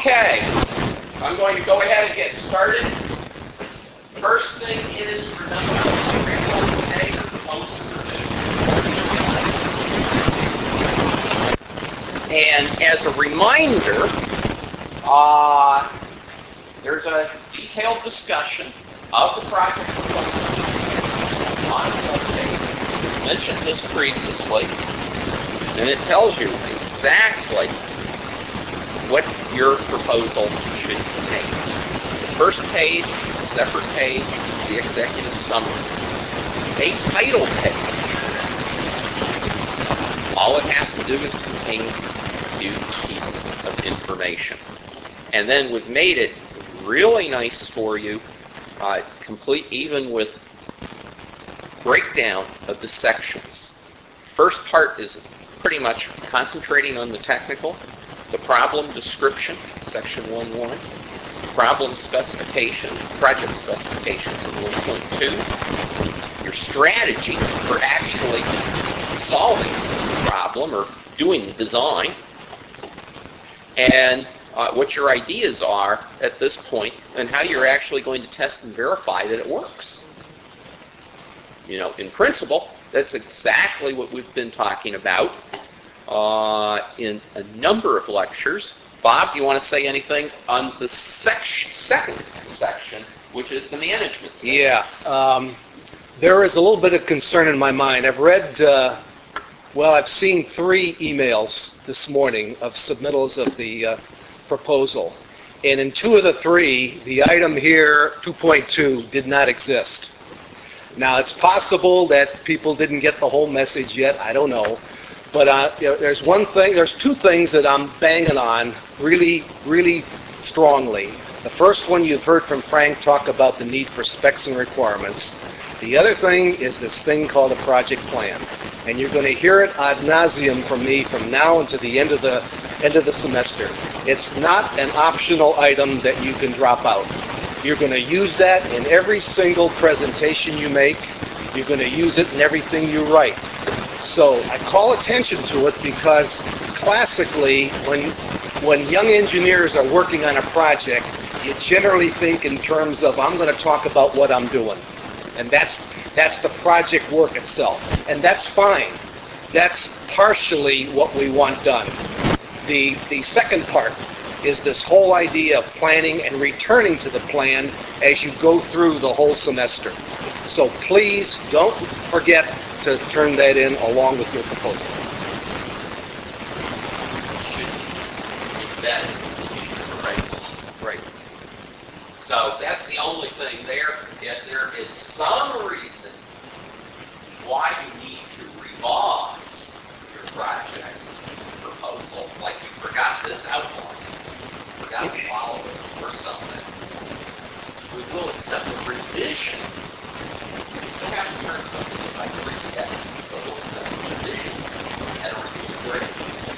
Okay, I'm going to go ahead and get started. First thing is, remember, today the proposals are due. And as a reminder, there's a detailed discussion of the project proposal on the webpage. I mentioned this previously, and it tells you exactly what your proposal should contain. The first page, a separate page, the executive summary. A title page. All it has to do is contain a few pieces of information. And then we've made it really nice for you, complete even with breakdown of the sections. First part is pretty much concentrating on the technical. The problem description, section 1.1. Problem specification, project specifications in 1.2. Your strategy for actually solving the problem or doing the design. And what your ideas are at this point and how you're actually going to test and verify that it works. You know, in principle, that's exactly what we've been talking about in a number of lectures. Bob, do you want to say anything on the second section, which is the management section? Yeah. There is a little bit of concern in my mind. I've read, I've seen 3 emails this morning of submittals of the proposal. And in 2 of the 3, the item here, 2.2, did not exist. Now, it's possible that people didn't get the whole message yet. I don't know. But there's 2 things that I'm banging on really, really strongly. The first one you've heard from Frank talk about the need for specs and requirements. The other thing is this thing called a project plan. And you're going to hear it ad nauseum from me from now until the end of the semester. It's not an optional item that you can drop out. You're going to use that in every single presentation you make. You're going to use it in everything you write. So I call attention to it because classically, when young engineers are working on a project, you generally think in terms of, I'm going to talk about what I'm doing. And that's the project work itself. And that's fine. That's partially what we want done. The second part is this whole idea of planning and returning to the plan as you go through the whole semester. So please don't forget to turn that in along with your proposal. Right. So that's the only thing there. If there is some reason why you need to revise your project proposal, like you forgot this outline, forgot to follow it or something, we will accept a revision. You still have to turn something like a reset, but we'll accept a revision at a reduced rate.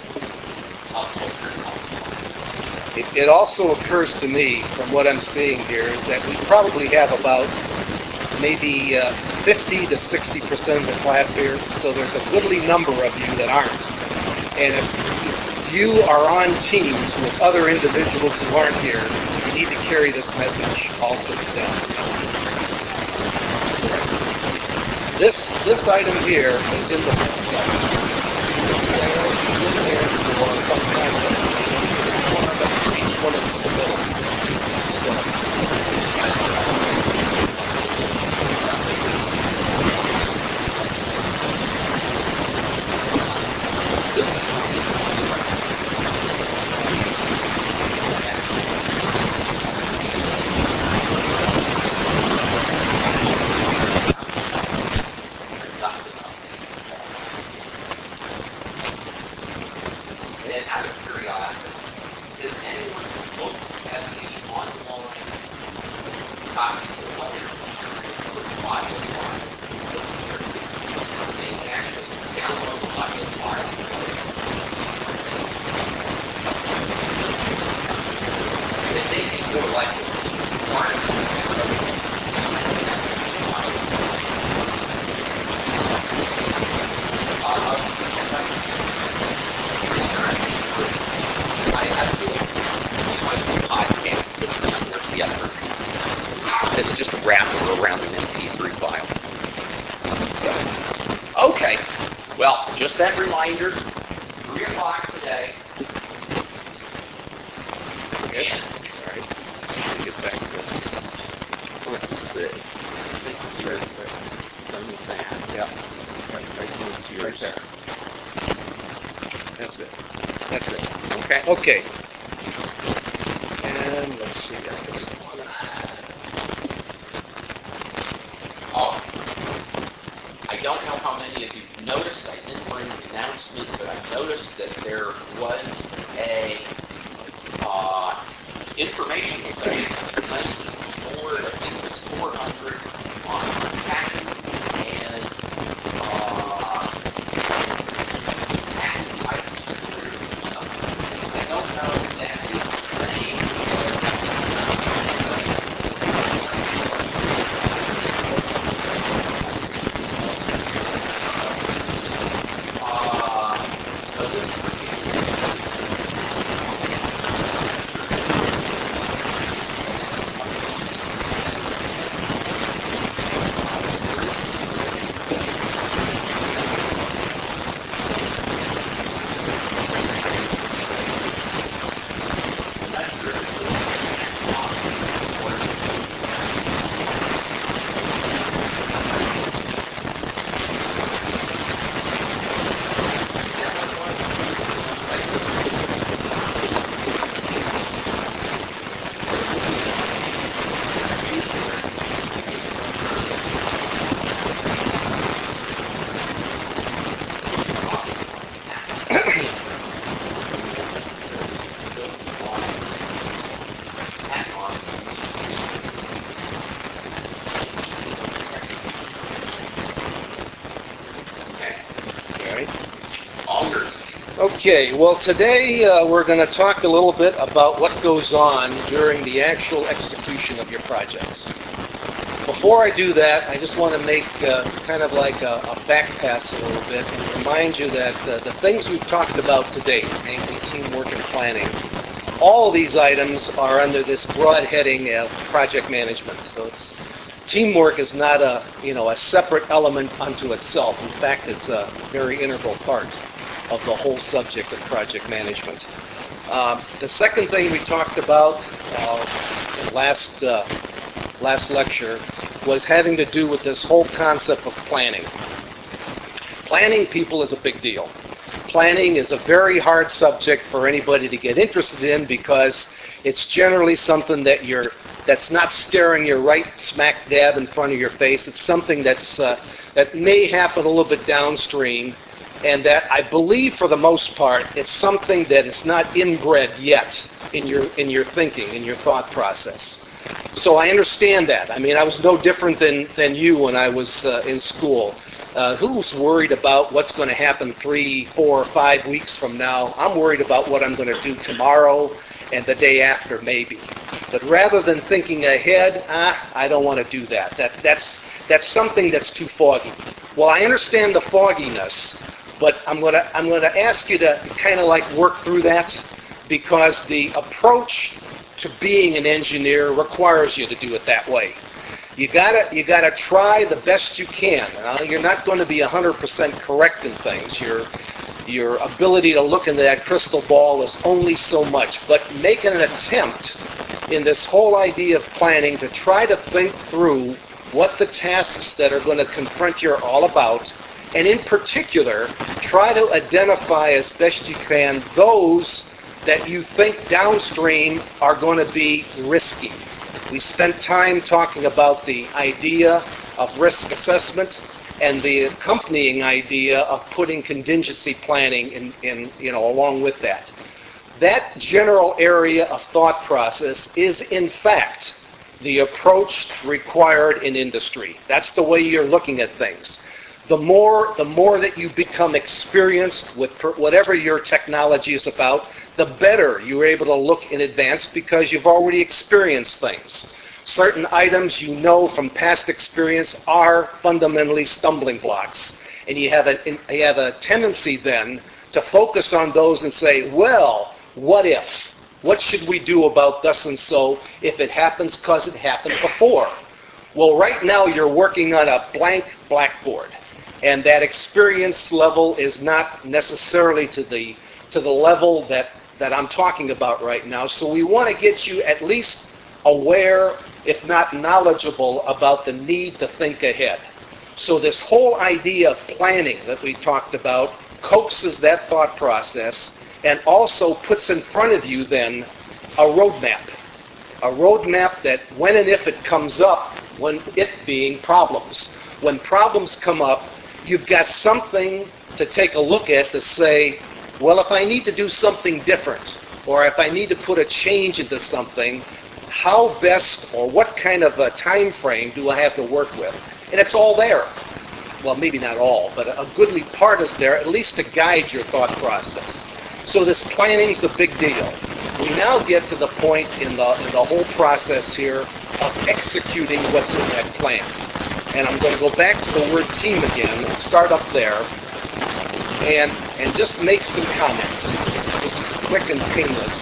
It also occurs to me, from what I'm seeing here, is that we probably have about maybe 50 to 60% of the class here, so there's a goodly number of you that aren't. And if you are on teams with other individuals who aren't here, you need to carry this message also to them. This item here is in the website. One of the submittals. And out of curiosity, does anyone look at the online copies of lecture materials for the audio file? They actually download the audio file. It may be more likely to be required. I around an MP3 file. So, okay. Well, just that reminder, 3 o'clock today. And, All right. Get back to. let's see. Yeah. Yours. Right there. That's it. That's it. Okay. Okay. And let's see. I guess I want to. Oh, I don't know how many of you noticed. I didn't bring the announcement, but I noticed that there was a information session tonight for, I think it was 400 on patent and patent IP or something. I don't know if that is the same. But this Okay, well today we're going to talk a little bit about what goes on during the actual execution of your projects. Before I do that, I just want to make kind of like a back pass a little bit and remind you that the things we've talked about today, namely teamwork and planning, all of these items are under this broad heading of project management. So it's teamwork is not a separate element unto itself. In fact, it's a very integral part of the whole subject of project management. The second thing we talked about in last lecture was having to do with this whole concept of planning. Planning people is a big deal. Planning is a very hard subject for anybody to get interested in because it's generally something that's not staring you right smack dab in front of your face. It's something that may happen a little bit downstream, and that I believe for the most part it's something that is not inbred yet in your thinking, in your thought process. So I understand that. I mean, I was no different than you when I was in school. Who's worried about what's going to happen 3, 4, 5 weeks from now? I'm worried about what I'm going to do tomorrow and the day after maybe. But rather than thinking ahead, I don't want to do that. That's something that's too foggy. Well, I understand the fogginess, but I'm going to ask you to kind of like work through that, because the approach to being an engineer requires you to do it that way. You gotta try the best you can. You're not going to be 100% correct in things. Your ability to look into that crystal ball is only so much. But make an attempt in this whole idea of planning to try to think through what the tasks that are going to confront you are all about, and in particular, try to identify as best you can those that you think downstream are going to be risky. We spent time talking about the idea of risk assessment and the accompanying idea of putting contingency planning in along with that. That general area of thought process is, in fact, the approach required in industry. That's the way you're looking at things. The more that you become experienced with whatever your technology is about, the better you're able to look in advance because you've already experienced things. Certain items you know from past experience are fundamentally stumbling blocks. And you have a tendency then to focus on those and say, well, what if? What should we do about thus and so if it happens because it happened before? Well, right now you're working on a blank blackboard, and that experience level is not necessarily to the level that I'm talking about right now. So we want to get you at least aware, if not knowledgeable, about the need to think ahead. So this whole idea of planning that we talked about coaxes that thought process and also puts in front of you then a roadmap. A roadmap that when and if it comes up, when it being problems. When problems come up, you've got something to take a look at to say, well, if I need to do something different, or if I need to put a change into something, how best or what kind of a time frame do I have to work with? And it's all there. Well, maybe not all, but a goodly part is there, at least to guide your thought process. So this planning's a big deal. We now get to the point in the whole process here of executing what's in that plan. And I'm going to go back to the word team again and start up there and just make some comments. This is quick and painless.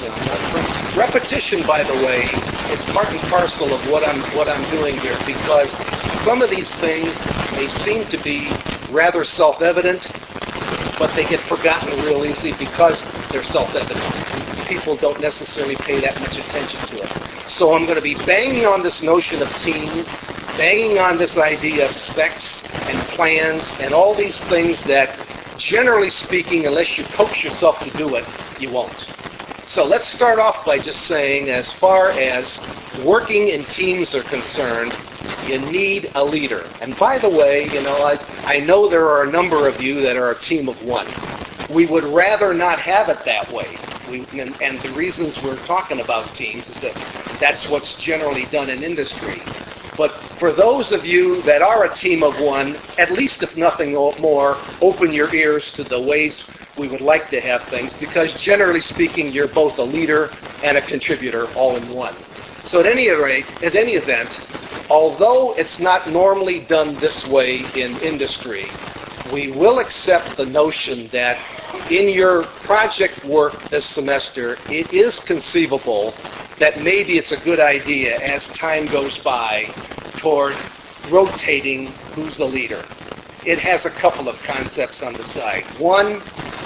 Repetition, by the way, is part and parcel of what I'm doing here, because some of these things may seem to be rather self-evident, but they get forgotten real easy because they're self-evident. People don't necessarily pay that much attention to it. So I'm going to be banging on this notion of teams, banging on this idea of specs and plans and all these things that, generally speaking, unless you coax yourself to do it, you won't. So let's start off by just saying, as far as working in teams are concerned, you need a leader. And by the way, I know there are a number of you that are a team of one. We would rather not have it that way. And the reasons we're talking about teams is that that's what's generally done in industry. But for those of you that are a team of one, at least if nothing more, open your ears to the ways we would like to have things, because generally speaking, you're both a leader and a contributor all in one. So at any event, although it's not normally done this way in industry, we will accept the notion that in your project work this semester, it is conceivable that maybe it's a good idea as time goes by toward rotating who's the leader. It has a couple of concepts on the side. One,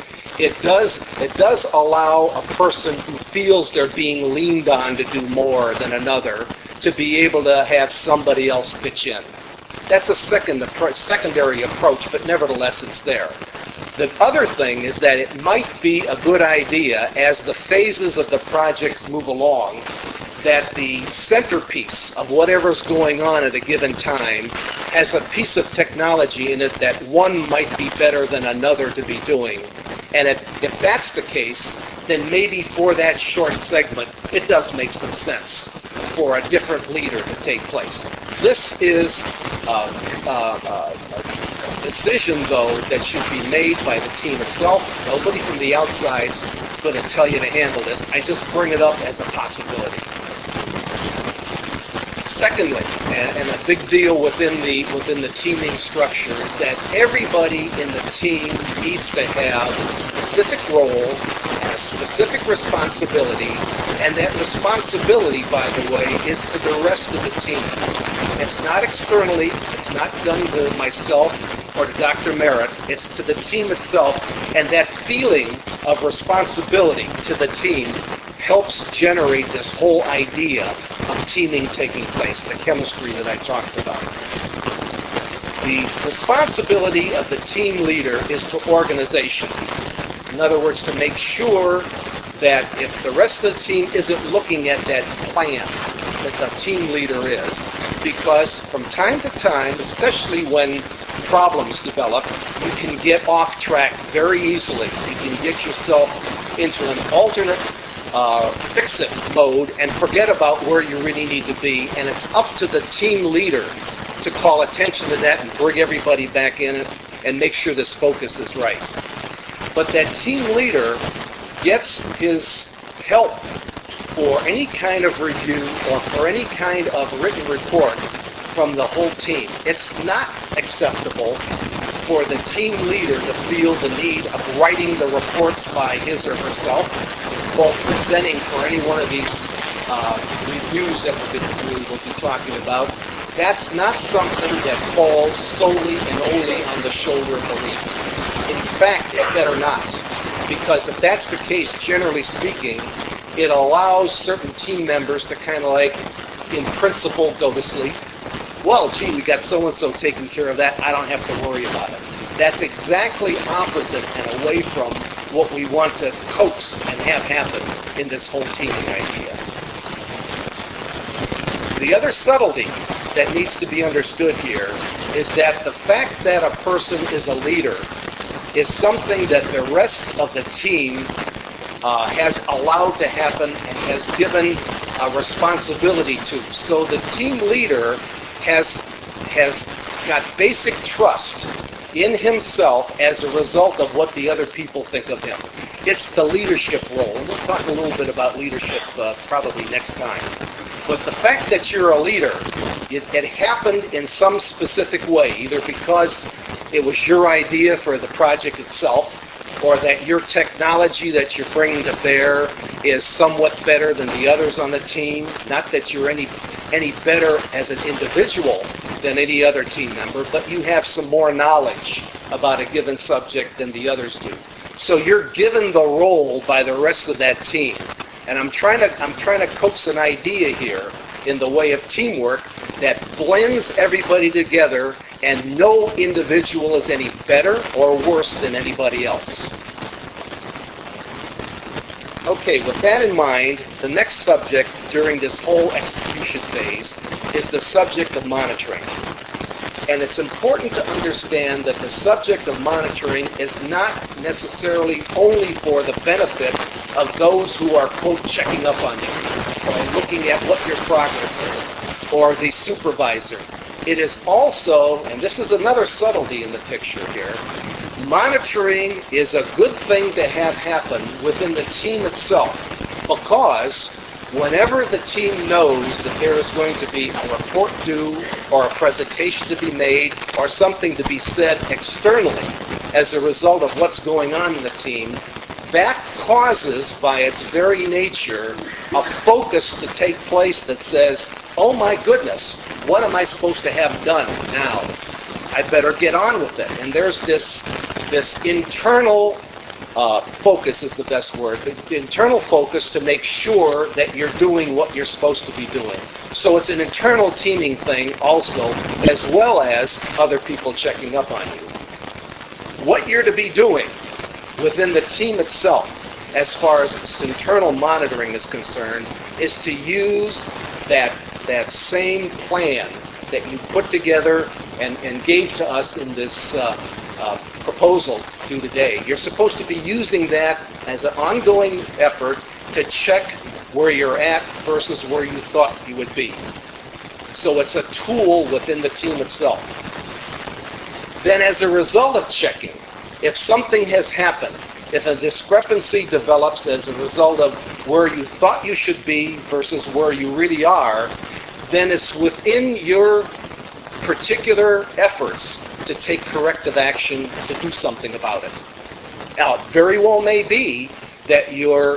it does allow a person who feels they're being leaned on to do more than another to be able to have somebody else pitch in. That's a secondary approach, but nevertheless it's there. The other thing is that it might be a good idea, as the phases of the projects move along, that the centerpiece of whatever's going on at a given time has a piece of technology in it that one might be better than another to be doing. And if that's the case, then maybe for that short segment, it does make some sense for a different leader to take place. This is a decision, though, that should be made by the team itself. Nobody from the outside is going to tell you to handle this. I just bring it up as a possibility. Secondly, and a big deal within the teaming structure, is that everybody in the team needs to have a specific role and a specific responsibility, and that responsibility, by the way, is to the rest of the team. It's not externally, it's not done to myself or to Dr. Merritt, it's to the team itself, and that feeling of responsibility to the team helps generate this whole idea of teaming taking place, the chemistry that I talked about. The responsibility of the team leader is to organization. In other words, to make sure that if the rest of the team isn't looking at that plan, that the team leader is. Because from time to time, especially when problems develop, you can get off track very easily. You can get yourself into an alternate fix-it mode and forget about where you really need to be, and it's up to the team leader to call attention to that and bring everybody back in and make sure this focus is right. But that team leader gets his help for any kind of review or for any kind of written report from the whole team. It's not acceptable for the team leader to feel the need of writing the reports by his or herself, or presenting for any one of these reviews that we will be talking about. That's not something that falls solely and only on the shoulder of the lead. In fact, it better not. Because if that's the case, generally speaking, it allows certain team members to kind of like, in principle, go to sleep. Well, gee, we got so-and-so taking care of that. I don't have to worry about it. That's exactly opposite and away from what we want to coax and have happen in this whole teaming idea. The other subtlety that needs to be understood here is that the fact that a person is a leader is something that the rest of the team has allowed to happen and has given a responsibility to. So the team leader has got basic trust in himself as a result of what the other people think of him. It's the leadership role. We'll talk a little bit about leadership probably next time. But the fact that you're a leader, it happened in some specific way, either because it was your idea for the project itself, or that your technology that you're bringing to bear is somewhat better than the others on the team. Not that you're any better as an individual than any other team member, but you have some more knowledge about a given subject than the others do. So you're given the role by the rest of that team. And I'm trying to coax an idea here in the way of teamwork that blends everybody together, and no individual is any better or worse than anybody else. Okay, with that in mind, the next subject during this whole execution phase is the subject of monitoring. And it's important to understand that the subject of monitoring is not necessarily only for the benefit of those who are, quote, checking up on you, or looking at what your progress is, or the supervisor. It is also, and this is another subtlety in the picture here, monitoring is a good thing to have happen within the team itself, because whenever the team knows that there is going to be a report due, or a presentation to be made, or something to be said externally as a result of what's going on in the team, that causes, by its very nature, a focus to take place that says, oh my goodness, what am I supposed to have done now? I better get on with it. And there's this internal focus is the best word, the internal focus to make sure that you're doing what you're supposed to be doing. So it's an internal teaming thing also, as well as other people checking up on you. What you're to be doing within the team itself, as far as its internal monitoring is concerned, is to use that same plan that you put together and gave to us in this proposal due today. You're supposed to be using that as an ongoing effort to check where you're at versus where you thought you would be. So it's a tool within the team itself. Then as a result of checking, if something has happened, if a discrepancy develops as a result of where you thought you should be versus where you really are, then it's within your particular efforts to take corrective action to do something about it. Now, it very well may be that your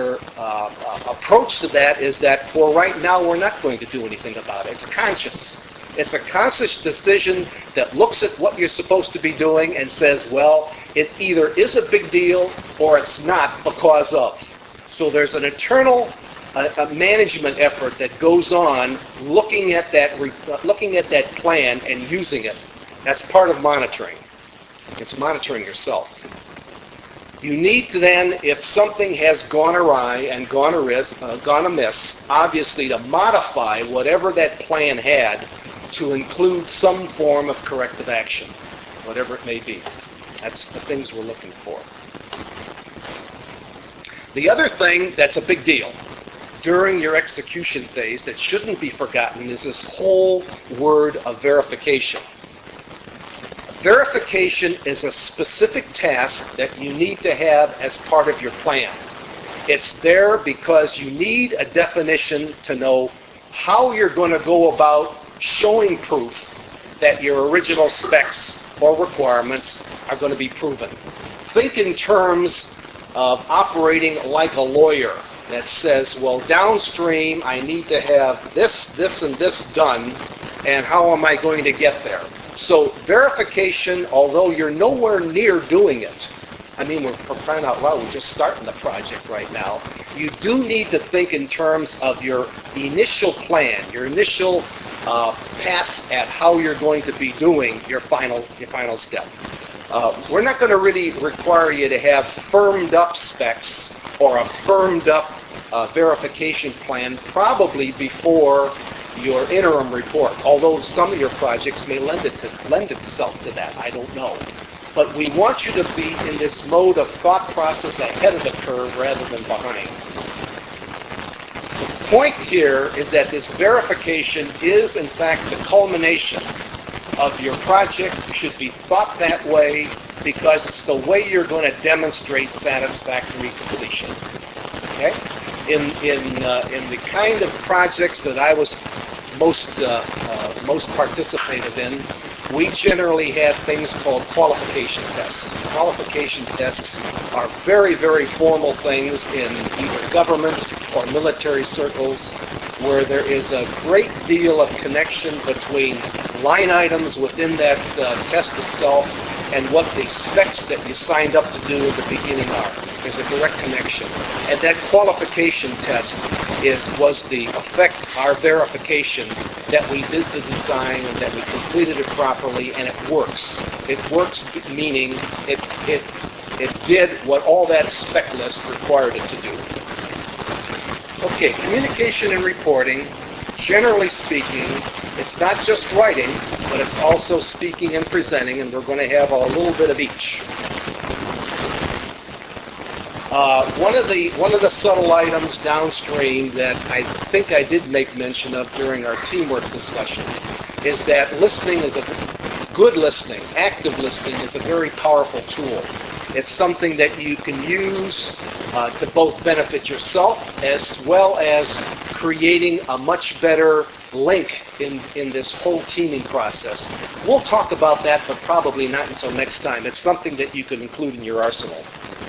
approach to that is that for right now we're not going to do anything about it. It's conscious. It's a conscious decision that looks at what you're supposed to be doing and says, well, it either is a big deal or it's not because of. So there's an internal a management effort that goes on looking at that plan and using it. That's part of monitoring. It's monitoring yourself. You need to then, if something has gone awry and gone amiss, obviously to modify whatever that plan had to include some form of corrective action, whatever it may be. That's the things we're looking for. The other thing that's a big deal during your execution phase that shouldn't be forgotten is this whole word of verification. Verification is a specific task that you need to have as part of your plan. It's there because you need a definition to know how you're going to go about showing proof that your original specs or requirements are going to be proven. Think in terms of operating like a lawyer that says, well, downstream I need to have this, and this done and how am I going to get there? So verification, although you're nowhere near doing it, I mean, we're crying out loud, we're just starting the project right now. You do need to think in terms of your initial plan, your initial pass at how you're going to be doing your final step. We're not going to really require you to have firmed up specs or a firmed up verification plan probably before your interim report, although some of your projects may lend itself to that. I don't know. But we want you to be in this mode of thought process ahead of the curve rather than behind. The point here is that this verification is, in fact, the culmination of your project. You should be thought that way because it's the way you're going to demonstrate satisfactory completion. Okay? In the kind of projects that I was most participative in, we generally have things called qualification tests. Qualification tests are very, very formal things in either government or military circles where there is a great deal of connection between line items within that test itself and what the specs that you signed up to do at the beginning are. There's a direct connection. And that qualification test was the effect, our verification, that we did the design and that we completed it properly, and it works. It works meaning it did what all that spec list required it to do. Okay, communication and reporting, generally speaking, it's not just writing, but it's also speaking and presenting, and we're going to have a little bit of each. One of the subtle items downstream that I think I did make mention of during our teamwork discussion is that good listening, active listening is a very powerful tool. It's something that you can use to both benefit yourself as well as creating a much better link in this whole teaming process. We'll talk about that, but probably not until next time. It's something that you can include in your arsenal.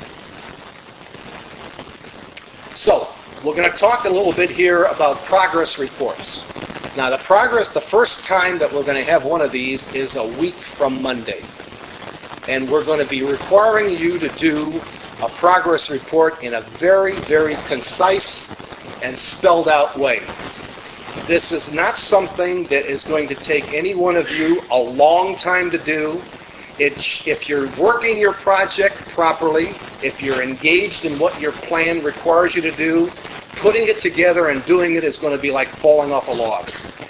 So, we're going to talk a little bit here about progress reports. Now, the first time that we're going to have one of these is a week from Monday. And we're going to be requiring you to do a progress report in a very, very concise and spelled out way. This is not something that is going to take any one of you a long time to do. If you're working your project properly, if you're engaged in what your plan requires you to do, putting it together and doing it is going to be like falling off a log.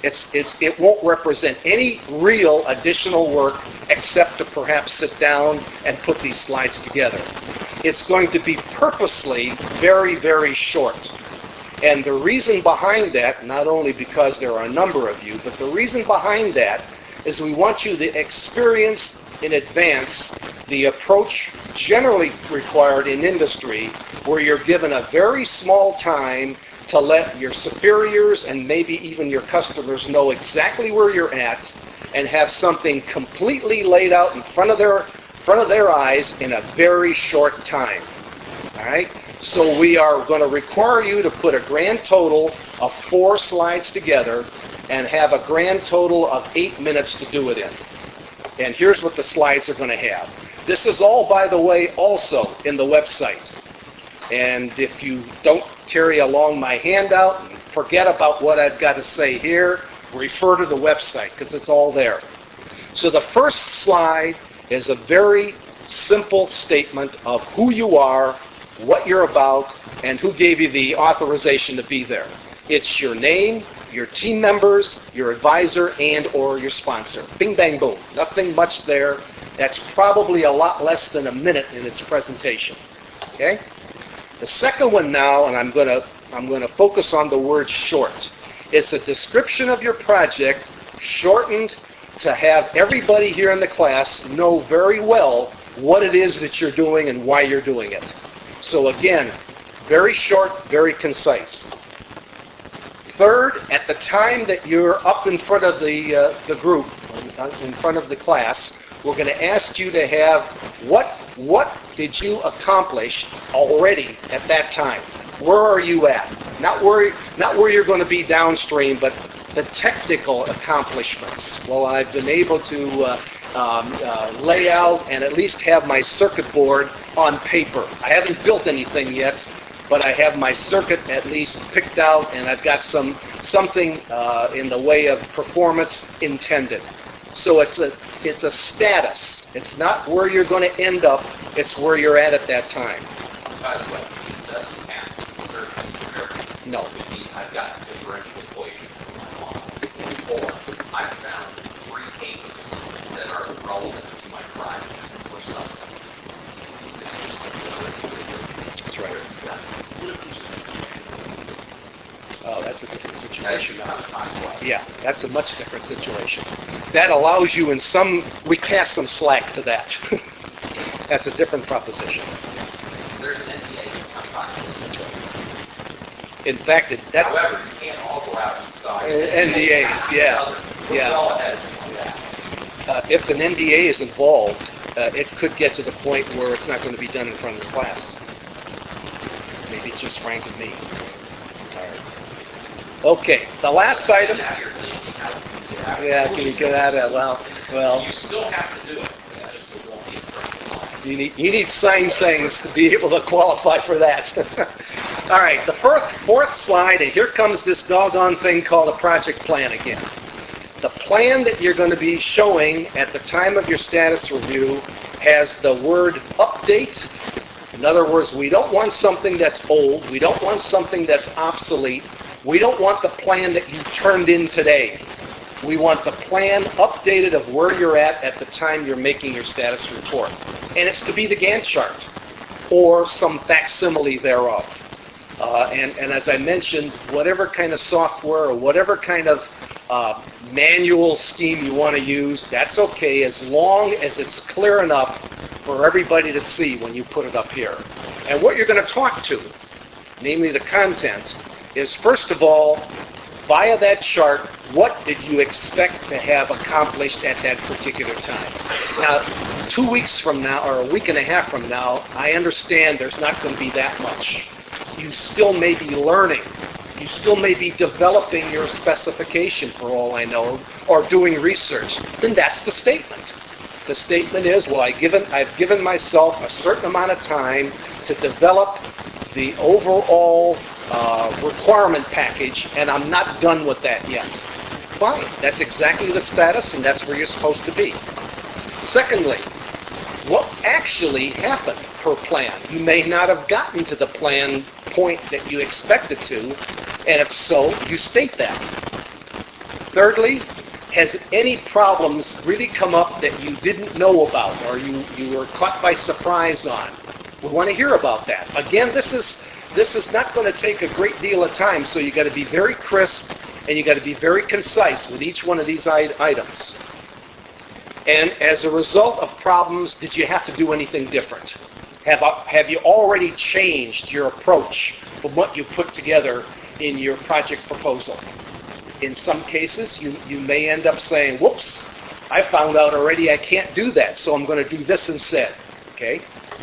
It won't represent any real additional work except to perhaps sit down and put these slides together. It's going to be purposely very, very short. And the reason behind that, not only because there are a number of you, but the reason behind that is we want you to experience in advance the approach generally required in industry where you're given a very small time to let your superiors and maybe even your customers know exactly where you're at and have something completely laid out in front of their eyes in a very short time. All right? So we are going to require you to put a grand total of 4 slides together and have a grand total of 8 minutes to do it in. And here's what the slides are going to have. This is all, by the way, also in the website. And if you don't carry along my handout and forget about what I've got to say here, refer to the website because it's all there. So the first slide is a very simple statement of who you are, what you're about, and who gave you the authorization to be there. It's your name, your team members, your advisor, and or your sponsor. Bing, bang, boom. Nothing much there. That's probably a lot less than a minute in its presentation. Okay? The second one now, and I'm going to focus on the word short. It's a description of your project shortened to have everybody here in the class know very well what it is that you're doing and why you're doing it. So again, very short, very concise. Third, at the time that you're up in front of the group, in front of the class, we're going to ask you to have what did you accomplish already at that time? Where are you at? Not where you're going to be downstream, but The technical accomplishments. Well, I've been able to lay out and at least have my circuit board on paper. I haven't built anything yet, but I have my circuit at least picked out, and I've got something in the way of performance intended. So it's a status. It's not where you're going to end up. It's where you're at that time. By the way, it doesn't have circuits for everything. No. I've got a differential equation for my model. Or I've found 3 cables that are relevant to my project or something. That's right. Oh, that's a different situation now. Yeah, that's a much different situation. That allows you we cast some slack to that. That's a different proposition. There's an NDA for my project. That's right. In fact, however, you can't all go out and sign NDAs, yeah. Well ahead of that. If an NDA is involved, it could get to the point where it's not going to be done in front of the class. Maybe it's just Frank and me. All right. Okay, the last item. Yeah, can you get out of that? Well. You still have to do it. It's just it won't be in front of you need signed things to be able to qualify for that. All right, the fourth slide, and here comes this doggone thing called a project plan again. The plan that you're going to be showing at the time of your status review has the word update. In other words, we don't want something that's old. We don't want something that's obsolete. We don't want the plan that you turned in today. We want the plan updated of where you're at the time you're making your status report. And it's to be the Gantt chart or some facsimile thereof. And as I mentioned, whatever kind of software or whatever kind of manual scheme you want to use, that's okay as long as it's clear enough for everybody to see when you put it up here. And what you're going to talk to, namely the content, is first of all, via that chart, what did you expect to have accomplished at that particular time? Now, 2 weeks from now, or a week and a half from now, I understand there's not going to be that much. You still may be learning. You still may be developing your specification, for all I know, or doing research. Then that's the statement. The statement is, well, I've given myself a certain amount of time to develop the overall requirement package, and I'm not done with that yet. Fine. That's exactly the status, and that's where you're supposed to be. Secondly, what actually happened per plan? You may not have gotten to the plan point that you expected to, and if so, you state that. Thirdly, has any problems really come up that you didn't know about or you were caught by surprise on? We want to hear about that. Again, this is not going to take a great deal of time, so you've got to be very crisp and you've got to be very concise with each one of these items. And as a result of problems, did you have to do anything different? Have you already changed your approach from what you put together in your project proposal? In some cases, you may end up saying, whoops, I found out already I can't do that, so I'm going to do this instead. Okay?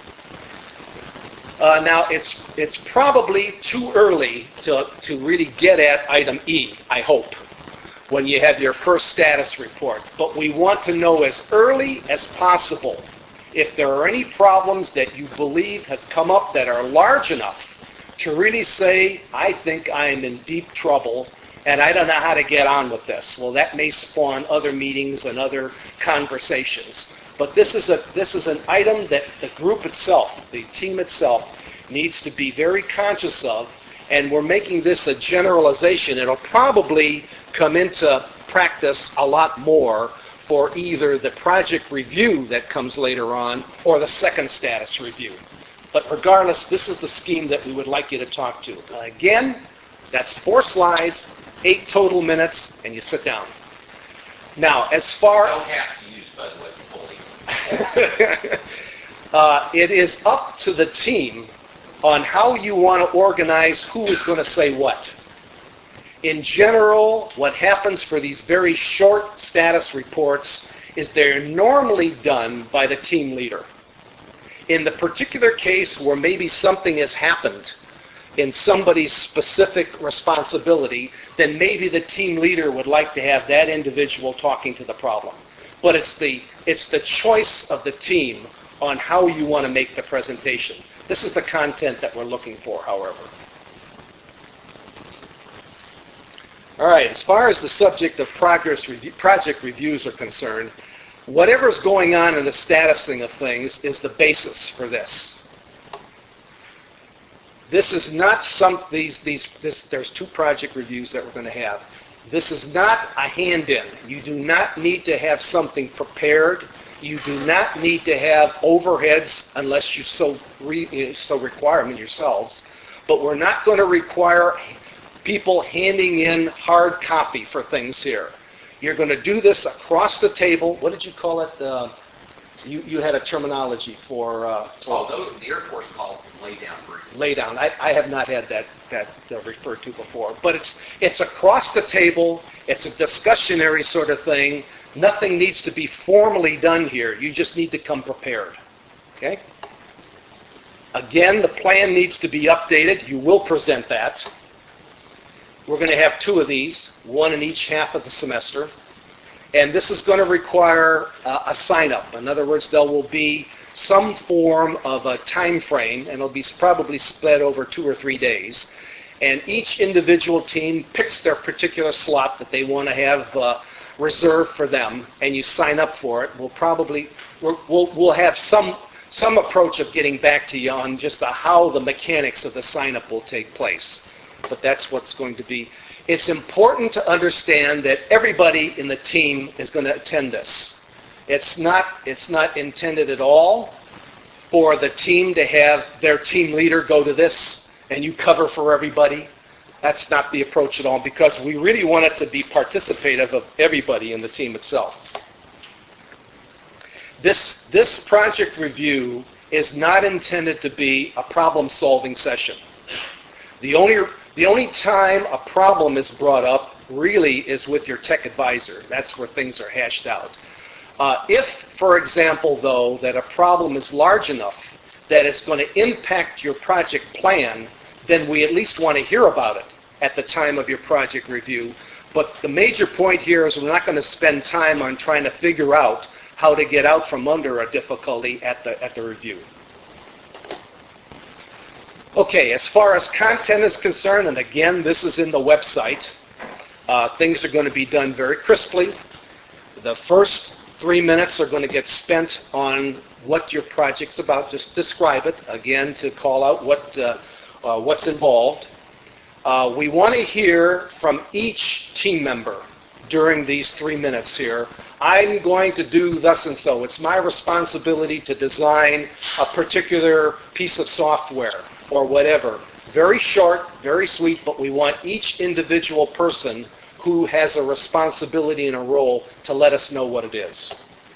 Now, it's probably too early to really get at item E, I hope, when you have your first status report. But we want to know as early as possible if there are any problems that you believe have come up that are large enough to really say, I think I'm in deep trouble and I don't know how to get on with this. Well, that may spawn other meetings and other conversations. But this is an item that the group itself, the team itself, needs to be very conscious of, and we're making this a generalization. It'll probably come into practice a lot more for either the project review that comes later on or the second status review. But regardless, this is the scheme that we would like you to talk to. Again, that's 4 slides, 8 total minutes, and you sit down. Now, as far... I don't have to use, by the way, fully. It is up to the team on how you want to organize who is going to say what. In general, what happens for these very short status reports is they're normally done by the team leader. In the particular case where maybe something has happened in somebody's specific responsibility, then maybe the team leader would like to have that individual talking to the problem. But it's the choice of the team on how you want to make the presentation. This is the content that we're looking for, however. All right, as far as the subject of project reviews are concerned, whatever's going on in the statusing of things is the basis for this. This is not there's 2 project reviews that we're going to have. This is not a hand-in. You do not need to have something prepared. You do not need to have overheads unless you so require them yourselves. But we're not going to require people handing in hard copy for things here. You're going to do this across the table. What did you call it? You had a terminology for... those the Air Force calls them lay down briefings. Lay down. I have not had that referred to before. But it's across the table. It's a discussionary sort of thing. Nothing needs to be formally done here. You just need to come prepared. Okay? Again, the plan needs to be updated. You will present that. We're going to have 2 of these, 1 in each half of the semester. And this is going to require a sign-up. In other words, there will be some form of a time frame, and it'll be probably split over 2 or 3 days. And each individual team picks their particular slot that they want to have reserved for them, and you sign up for it. We'll have some approach of getting back to you on just how the mechanics of the sign-up will take place. But that's what's going to be. It's important to understand that everybody in the team is going to attend this. It's not intended at all for the team to have their team leader go to this and you cover for everybody. That's not the approach at all, because we really want it to be participative of everybody in the team itself. This project review is not intended to be a problem-solving session. The only time a problem is brought up really is with your tech advisor. That's where things are hashed out. If, for example, though, that a problem is large enough that it's going to impact your project plan, then we at least want to hear about it at the time of your project review. But the major point here is we're not going to spend time on trying to figure out how to get out from under a difficulty at the review. Okay, as far as content is concerned, and again, this is in the website, things are going to be done very crisply. The first 3 minutes are going to get spent on what your project's about. Just describe it, again, to call out what's involved. We want to hear from each team member during these 3 minutes here. I'm going to do thus and so. It's my responsibility to design a particular piece of software or whatever. Very short, very sweet, but we want each individual person who has a responsibility and a role to let us know what it is.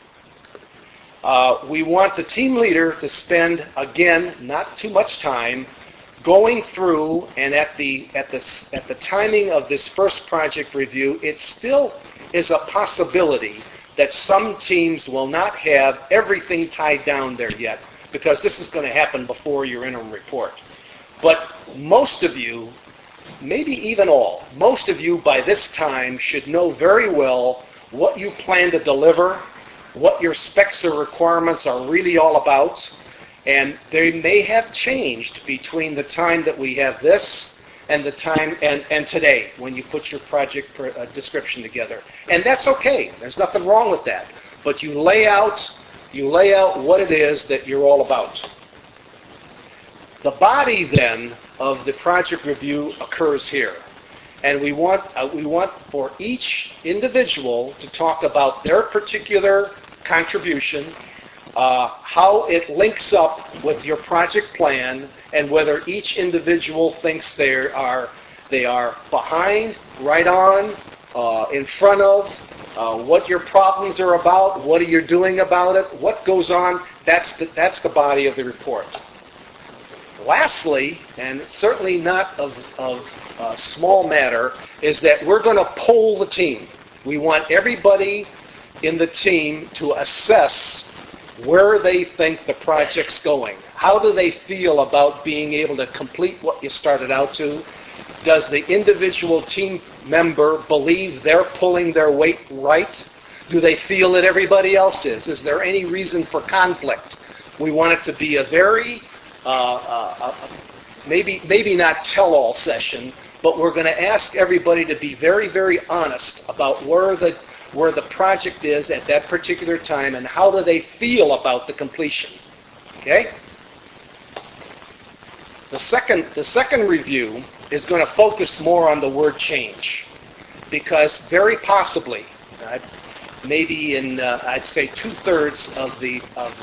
We want the team leader to spend, again, not too much time going through, and at the timing of this first project review, it still is a possibility that some teams will not have everything tied down there yet, because this is going to happen before your interim report. But most of you, maybe even all, most of you by this time should know very well what you plan to deliver, what your specs or requirements are really all about, and they may have changed between the time that we have this and the time and today when you put your project description together. And that's okay. There's nothing wrong with that. But you lay out what it is that you're all about. The body then of the project review occurs here. And we want for each individual to talk about their particular contribution, how it links up with your project plan, and whether each individual thinks they are behind, right on, in front of, what your problems are about, what are you doing about it, what goes on. That's the body of the report. Lastly, and certainly not of small matter, is that we're going to poll the team. We want everybody in the team to assess where they think the project's going. How do they feel about being able to complete what you started out to? Does the individual team member believe they're pulling their weight right? Do they feel that everybody else is? Is there any reason for conflict? We want it to be a very, maybe not tell-all session, but we're going to ask everybody to be very, very honest about where the project is at that particular time and how do they feel about the completion. Okay? The second review is going to focus more on the word change, because very possibly, maybe in I'd say 2/3 of the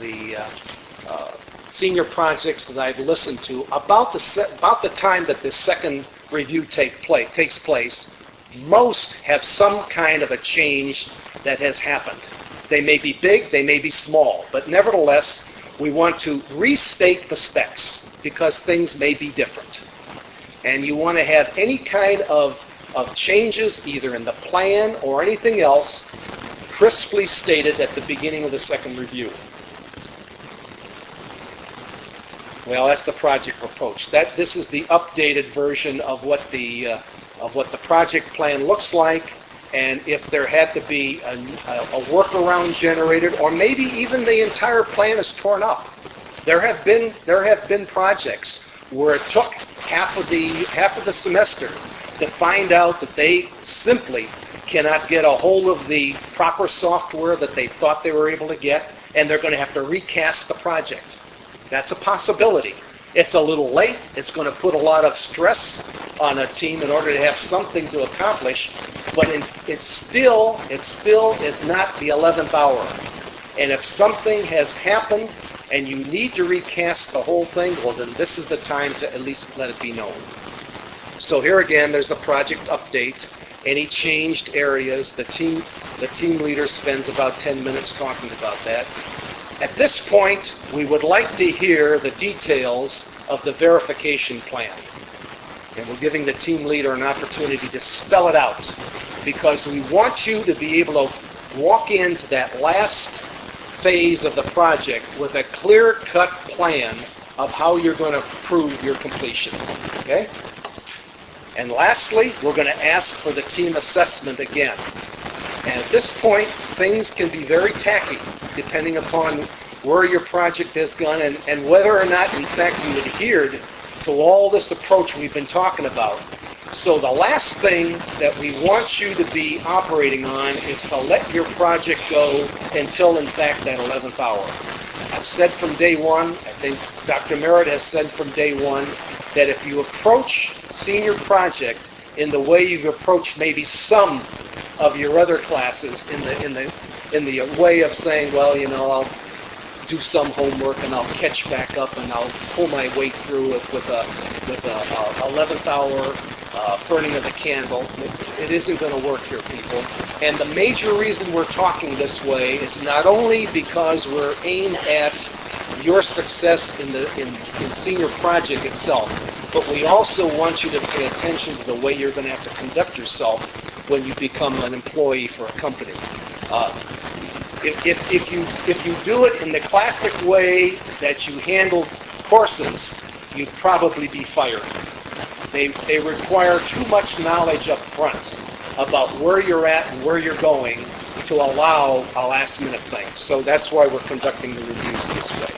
senior projects that I've listened to, about the time that this second review takes place, most have some kind of a change that has happened. They may be big, they may be small, but nevertheless, we want to restate the specs because things may be different. And you want to have any kind of changes, either in the plan or anything else, crisply stated at the beginning of the second review. Well, that's the project approach. This is the updated version of what the project plan looks like, and if there had to be a workaround generated, or maybe even the entire plan is torn up. There have been projects where it took half of the semester to find out that they simply cannot get a hold of the proper software that they thought they were able to get, and they're going to have to recast the project. That's a possibility. It's a little late. It's going to put a lot of stress on a team in order to have something to accomplish, but it still is not the 11th hour. And if something has happened and you need to recast the whole thing, well, then this is the time to at least let it be known. So here again, there's a project update. Any changed areas, the team leader spends about 10 minutes talking about that. At this point, we would like to hear the details of the verification plan. And we're giving the team leader an opportunity to spell it out, because we want you to be able to walk into that last phase of the project with a clear-cut plan of how you're going to prove your completion. Okay? And lastly, we're going to ask for the team assessment again. And at this point, things can be very tacky, depending upon where your project has gone and whether or not, in fact, you adhered to all this approach we've been talking about. So the last thing that we want you to be operating on is to let your project go until, in fact, that 11th hour. I've said from day one, I think Dr. Merritt has said from day one, that if you approach senior project in the way you've approached maybe some of your other classes, in the way of saying, well, I'll do some homework and I'll catch back up and I'll pull my weight through it with a 11th hour burning of the candle. It isn't going to work here, people. And the major reason we're talking this way is not only because we're aimed at your success in senior project itself, but we also want you to pay attention to the way you're going to have to conduct yourself when you become an employee for a company. If you do it in the classic way that you handle courses, you'd probably be fired. They require too much knowledge up front about where you're at and where you're going to allow a last-minute thing. So that's why we're conducting the reviews this way.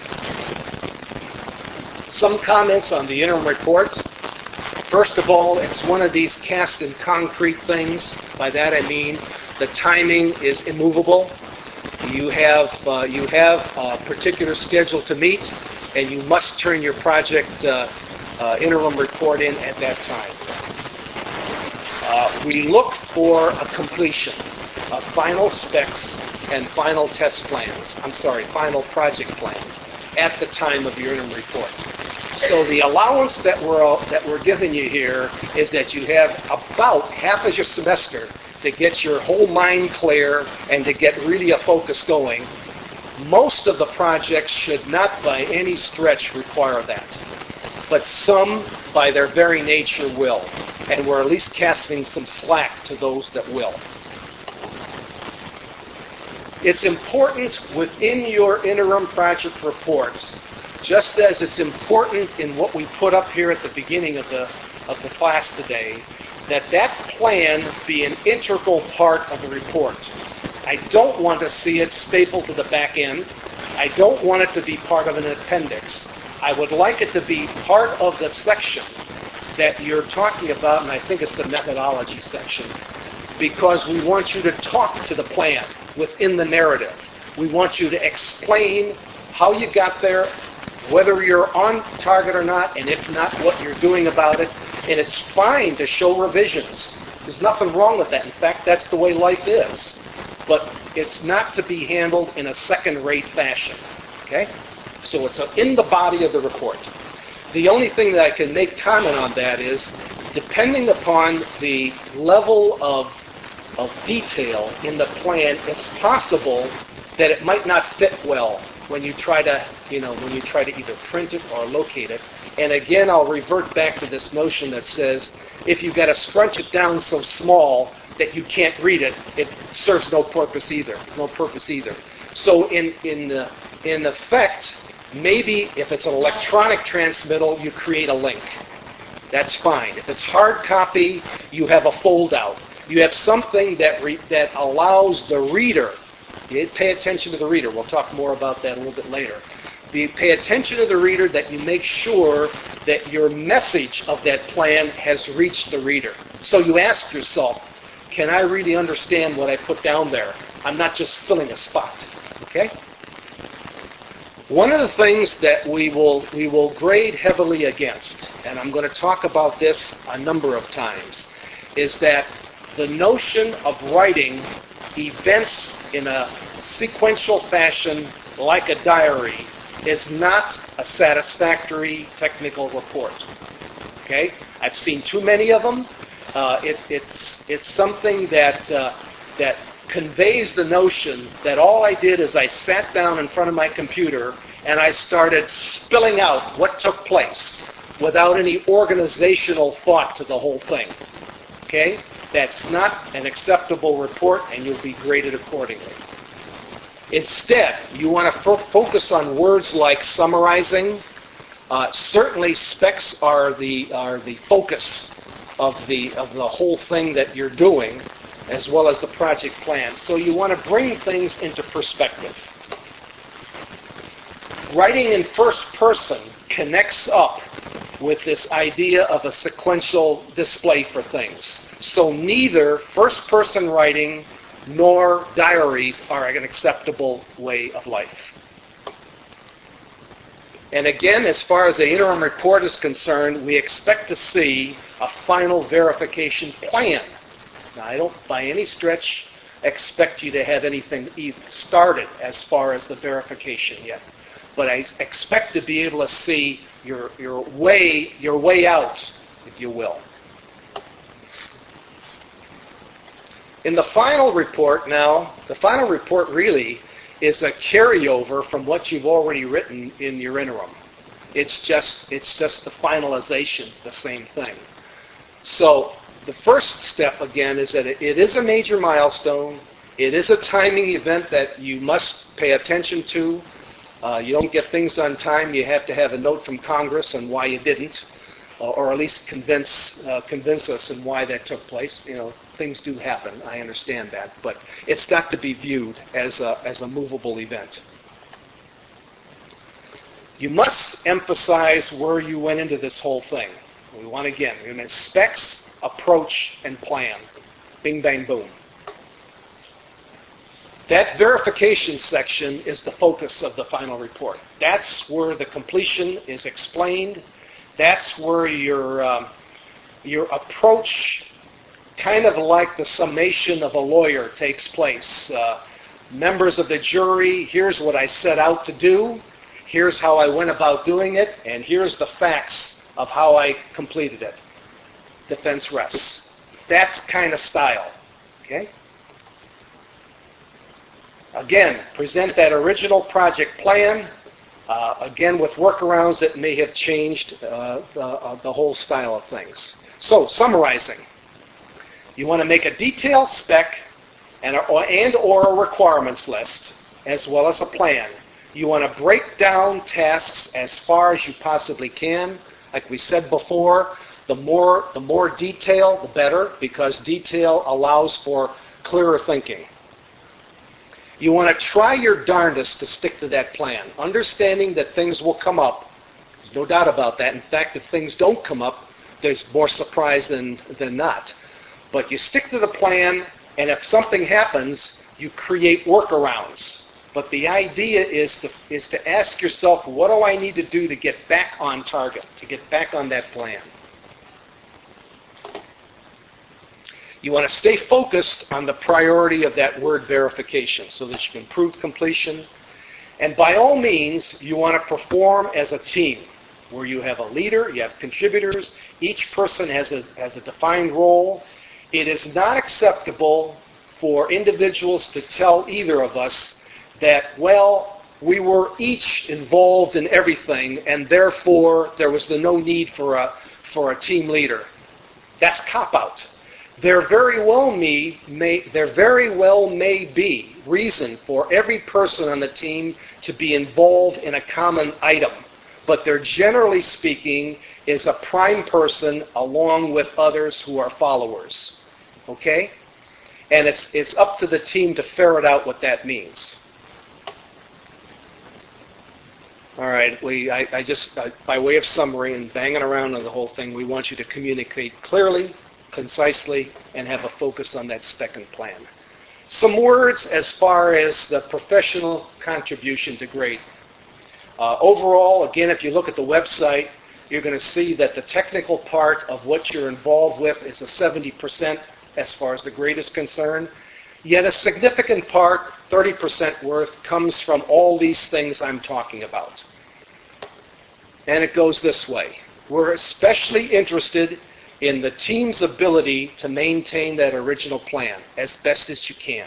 Some comments on the interim report. First of all, it's one of these cast in concrete things. By that I mean the timing is immovable. You have a particular schedule to meet, and you must turn your project interim report in at that time. We look for a completion of final specs and final final project plans at the time of your interim report. So the allowance that we're giving you here is that you have about half of your semester to get your whole mind clear and to get really a focus going. Most of the projects should not by any stretch require that. But some, by their very nature, will. And we're at least casting some slack to those that will. It's important within your interim project reports just as it's important in what we put up here at the beginning of the class today, that plan be an integral part of the report. I don't want to see it stapled to the back end. I don't want it to be part of an appendix. I would like it to be part of the section that you're talking about, and I think it's the methodology section, because we want you to talk to the plan within the narrative. We want you to explain how you got there, whether you're on target or not, and if not, what you're doing about it. And it's fine to show revisions. There's nothing wrong with that. In fact, that's the way life is. But it's not to be handled in a second-rate fashion. Okay? So it's in the body of the report. The only thing that I can make comment on that is, depending upon the level of detail in the plan, it's possible that it might not fit well when you try to either print it or locate it. And again, I'll revert back to this notion that says, if you've got to scrunch it down so small that you can't read it, it serves no purpose either. So in effect, maybe if it's an electronic transmittal, you create a link. That's fine. If it's hard copy, you have a fold-out. You have something that allows the reader, you pay attention to the reader. We'll talk more about that a little bit later. You pay attention to the reader, that you make sure that your message of that plan has reached the reader. So you ask yourself, can I really understand what I put down there? I'm not just filling a spot. Okay? One of the things that we will grade heavily against, and I'm going to talk about this a number of times, is that the notion of writing events in a sequential fashion like a diary is not a satisfactory technical report. Okay? I've seen too many of them. It's something that conveys the notion that all I did is I sat down in front of my computer and I started spilling out what took place without any organizational thought to the whole thing. Okay? That's not an acceptable report, and you'll be graded accordingly. Instead, you want to focus on words like summarizing. Certainly, specs are the focus of the whole thing that you're doing, as well as the project plan. So you want to bring things into perspective. Writing in first person connects up with this idea of a sequential display for things. So neither first person writing nor diaries are an acceptable way of life. And again, as far as the interim report is concerned, we expect to see a final verification plan. Now, I don't by any stretch expect you to have anything started as far as the verification yet. But I expect to be able to see your way out, if you will. In the final report now, the final report really is a carryover from what you've already written in your interim. It's just the finalization, the same thing. So the first step, again, is that it is a major milestone. It is a timing event that you must pay attention to. You don't get things on time. You have to have a note from Congress on why you didn't, or at least convince us on why that took place. You know, things do happen. I understand that, but it's not to be viewed as a movable event. You must emphasize where you went into this whole thing. We want specs, approach, and plan. Bing, bang, boom. That verification section is the focus of the final report. That's where the completion is explained. That's where your approach, kind of like the summation of a lawyer, takes place. Members of the jury, here's what I set out to do. Here's how I went about doing it. And here's the facts of how I completed it. Defense rests. That's kind of style. Okay? Again, present that original project plan, again with workarounds that may have changed the whole style of things. So, summarizing. You want to make a detailed spec and or a requirements list, as well as a plan. You want to break down tasks as far as you possibly can. Like we said before, the more detail, the better, because detail allows for clearer thinking. You want to try your darndest to stick to that plan, understanding that things will come up. There's no doubt about that. In fact, if things don't come up, there's more surprise than not. But you stick to the plan, and if something happens, you create workarounds. But the idea is to ask yourself, what do I need to do to get back on target, to get back on that plan? You want to stay focused on the priority of that word verification so that you can prove completion. And by all means, you want to perform as a team where you have a leader, you have contributors, each person has a defined role. It is not acceptable for individuals to tell either of us that, well, we were each involved in everything and therefore there was no need for a team leader. That's cop-out. There very well may be reason for every person on the team to be involved in a common item, but there, generally speaking, is a prime person along with others who are followers. Okay? And it's up to the team to ferret out what that means. All right, I just, by way of summary and banging around on the whole thing, we want you to communicate clearly, concisely, and have a focus on that second plan. Some words as far as the professional contribution to grade. Overall, again, if you look at the website, you're going to see that the technical part of what you're involved with is a 70% as far as the grade is concerned. Yet a significant part, 30% worth, comes from all these things I'm talking about. And it goes this way. We're especially interested in the team's ability to maintain that original plan as best as you can.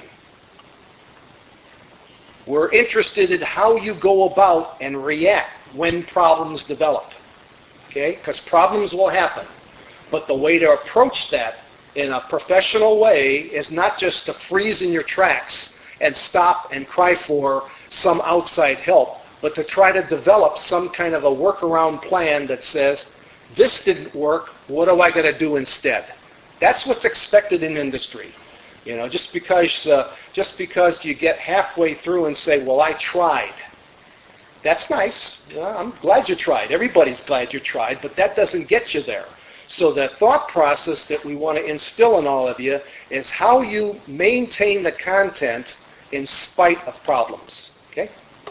We're interested in how you go about and react when problems develop. Okay? Because problems will happen. But the way to approach that in a professional way is not just to freeze in your tracks and stop and cry for some outside help, but to try to develop some kind of a workaround plan that says, this didn't work, what am I going to do instead? That's what's expected in industry. You know, just because you get halfway through and say, well, I tried. That's nice. I'm glad you tried. Everybody's glad you tried, but that doesn't get you there. So the thought process that we want to instill in all of you is how you maintain the content in spite of problems. Okay?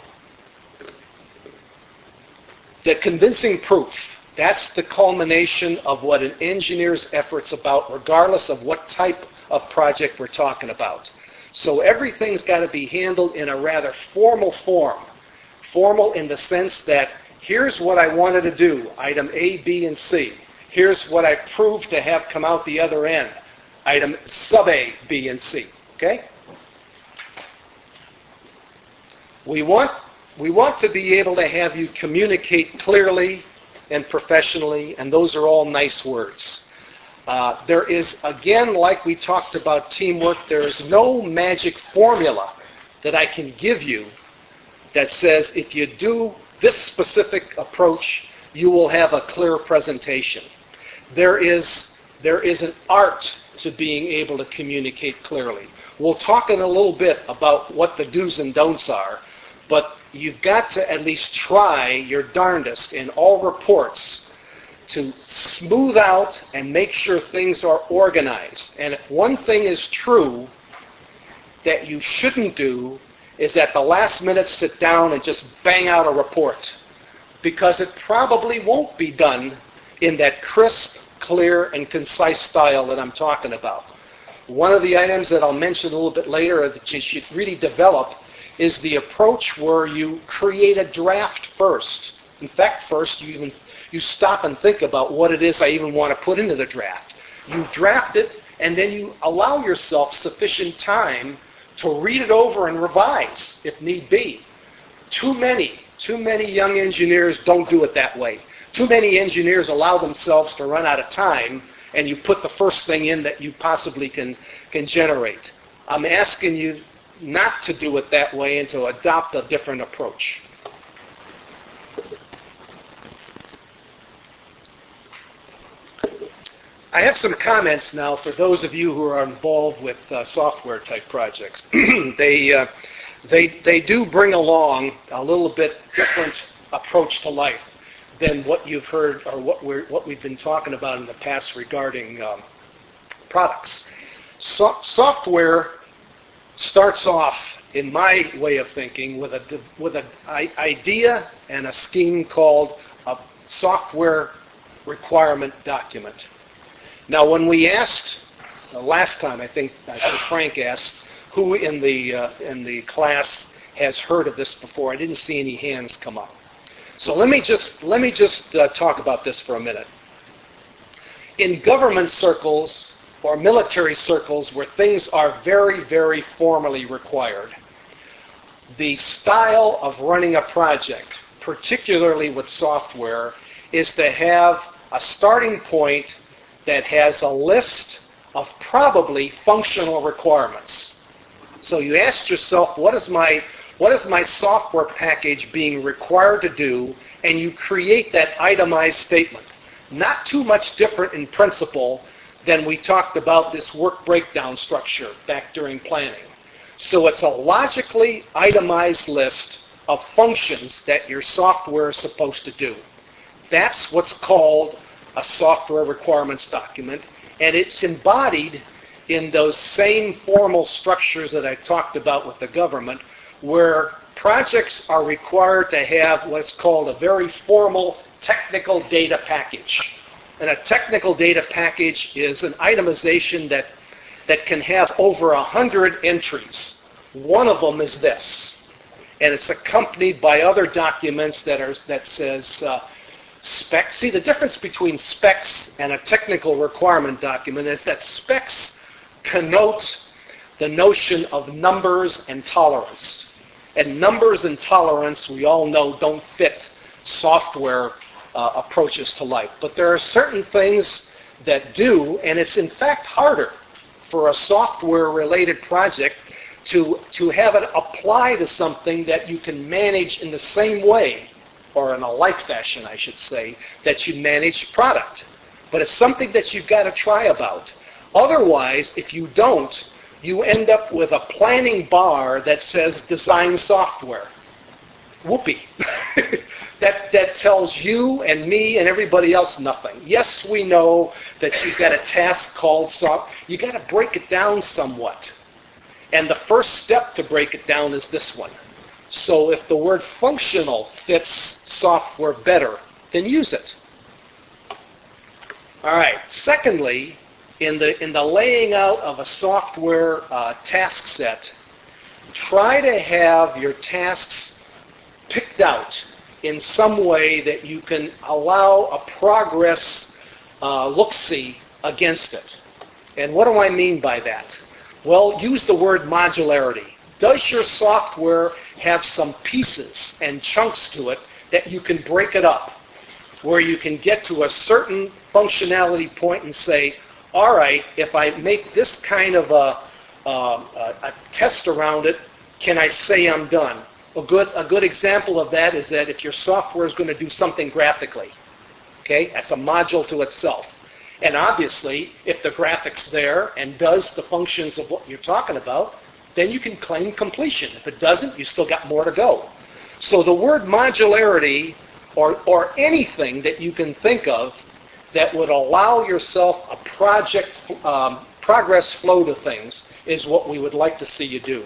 The convincing proof. That's the culmination of what an engineer's effort's about, regardless of what type of project we're talking about. So everything's got to be handled in a rather formal form. Formal in the sense that here's what I wanted to do, item A, B, and C. Here's what I proved to have come out the other end, item sub A, B, and C. Okay? We want to be able to have you communicate clearly and professionally, and those are all nice words. There is, again, like we talked about teamwork, there is no magic formula that I can give you that says if you do this specific approach, you will have a clear presentation. There is an art to being able to communicate clearly. We'll talk in a little bit about what the do's and don'ts are, but you've got to at least try your darndest in all reports to smooth out and make sure things are organized. And if one thing is true that you shouldn't do is at the last minute sit down and just bang out a report, because it probably won't be done in that crisp, clear, and concise style that I'm talking about. One of the items that I'll mention a little bit later that you should really develop is the approach where you create a draft first. In fact, first you stop and think about what it is I even want to put into the draft. You draft it, and then you allow yourself sufficient time to read it over and revise, if need be. Too many young engineers don't do it that way. Too many engineers allow themselves to run out of time, and you put the first thing in that you possibly can generate. I'm asking you not to do it that way and to adopt a different approach. I have some comments now for those of you who are involved with software type projects. They do bring along a little bit different approach to life than what you've heard or what we've been talking about in the past regarding products. Software starts off, in my way of thinking, with an idea and a scheme called a software requirement document. Now, when we asked last time, I think Frank asked who in the class has heard of this before. I didn't see any hands come up. So let me just talk about this for a minute. In government circles or military circles where things are very, very formally required, the style of running a project, particularly with software, is to have a starting point that has a list of probably functional requirements. So you ask yourself, what is my software package being required to do? And you create that itemized statement. Not too much different in principle than we talked about this work breakdown structure back during planning. So it's a logically itemized list of functions that your software is supposed to do. That's what's called a software requirements document, and it's embodied in those same formal structures that I talked about with the government, where projects are required to have what's called a very formal technical data package. And a technical data package is an itemization that can have over 100 entries. One of them is this, and it's accompanied by other documents that says specs. See, the difference between specs and a technical requirement document is that specs connote the notion of numbers and tolerance. And numbers and tolerance, we all know, don't fit software approaches to life. But there are certain things that do, and it's in fact harder for a software-related project to have it apply to something that you can manage in the same way, or in a like fashion, I should say, that you manage product. But it's something that you've got to try about. Otherwise, if you don't, you end up with a planning bar that says design software. Whoopee. That tells you and me and everybody else nothing. Yes, we know that you've got a task called software. You've got to break it down somewhat. And the first step to break it down is this one. So if the word functional fits software better, then use it. All right. Secondly, in the laying out of a software task set, try to have your tasks picked out in some way that you can allow a progress look-see against it. And what do I mean by that? Well, use the word modularity. Does your software have some pieces and chunks to it that you can break it up, where you can get to a certain functionality point and say, all right, if I make this kind of a test around it, can I say I'm done? A good example of that is that if your software is going to do something graphically, okay, that's a module to itself. And obviously, if the graphic's there and does the functions of what you're talking about, then you can claim completion. If it doesn't, you still got more to go. So the word modularity, or anything that you can think of that would allow yourself a project progress flow to things, is what we would like to see you do.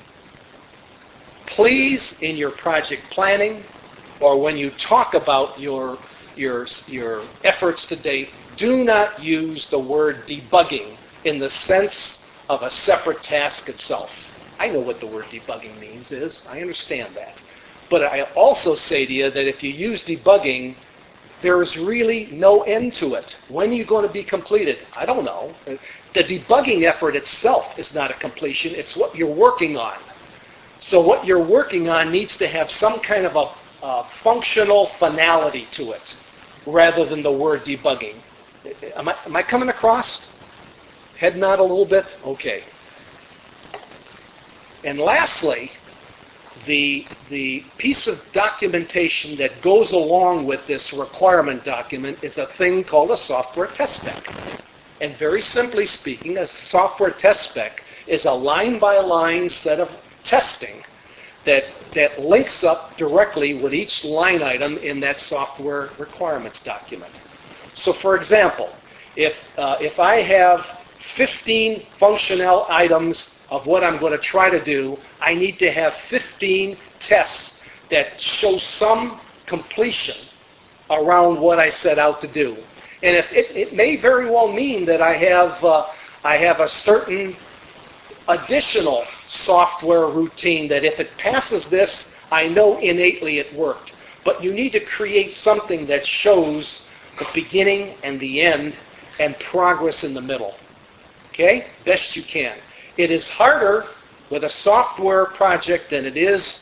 Please, in your project planning, or when you talk about your efforts to date, do not use the word debugging in the sense of a separate task itself. I know what the word debugging means I understand that. But I also say to you that if you use debugging, there is really no end to it. When are you going to be completed? I don't know. The debugging effort itself is not a completion. It's what you're working on. So what you're working on needs to have some kind of a functional finality to it, rather than the word debugging. Am I coming across? Head nod a little bit? Okay. And lastly, the piece of documentation that goes along with this requirement document is a thing called a software test spec. And very simply speaking, a software test spec is a line-by-line set of testing that links up directly with each line item in that software requirements document. So for example, if I have 15 functional items of what I'm going to try to do, I need to have 15 tests that show some completion around what I set out to do. And if it may very well mean that I have a certain additional software routine that if it passes this, I know innately it worked. But you need to create something that shows the beginning and the end and progress in the middle. Okay? Best you can. It is harder with a software project than it is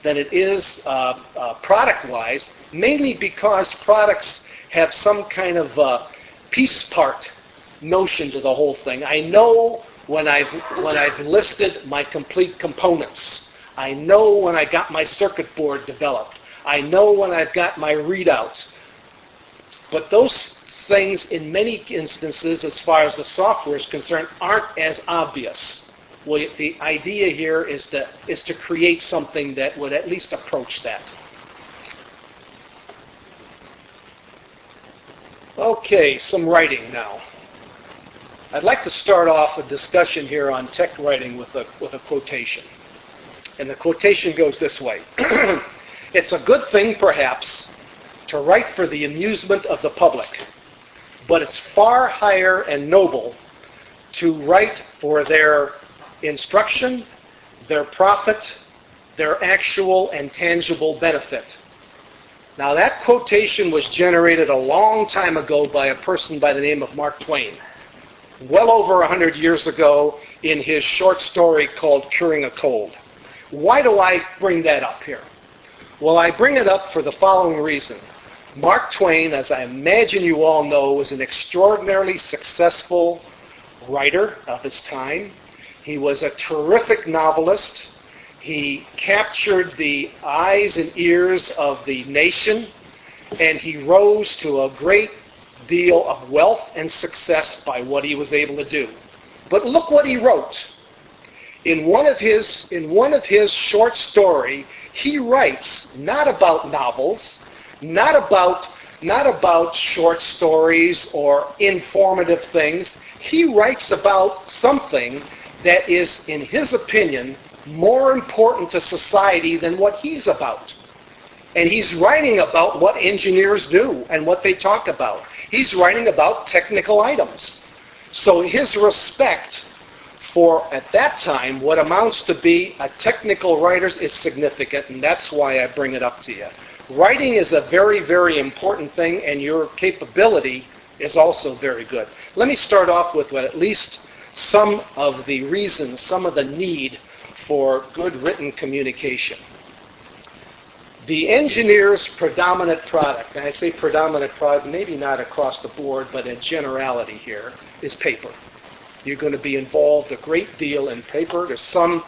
product-wise, mainly because products have some kind of piece part notion to the whole thing. I know when I've listed my complete components. I know when I got my circuit board developed. I know when I've got my readout. But those things, in many instances, as far as the software is concerned, aren't as obvious. Well, the idea here is to create something that would at least approach that. Okay, some writing now. I'd like to start off a discussion here on tech writing with a quotation. And the quotation goes this way. It's a good thing, perhaps, to write for the amusement of the public, but it's far higher and noble to write for their instruction, their profit, their actual and tangible benefit. Now that quotation was generated a long time ago by a person by the name of Mark Twain, well over 100 years ago in his short story called Curing a Cold. Why do I bring that up here? Well, I bring it up for the following reason. Mark Twain, as I imagine you all know, was an extraordinarily successful writer of his time. He was a terrific novelist. He captured the eyes and ears of the nation, and he rose to a great deal of wealth and success by what he was able to do. But look what he wrote. In one of his short story, he writes not about novels, not about short stories or informative things. He writes about something that is, in his opinion, more important to society than what he's about. And he's writing about what engineers do and what they talk about. He's writing about technical items. So his respect for, at that time, what amounts to be a technical writer is significant, and that's why I bring it up to you. Writing is a very, very important thing, and your capability is also very good. Let me start off with at least some of the reasons, some of the need for good written communication. The engineer's predominant product, and I say predominant product, maybe not across the board, but in generality here, is paper. You're going to be involved a great deal in paper. There's some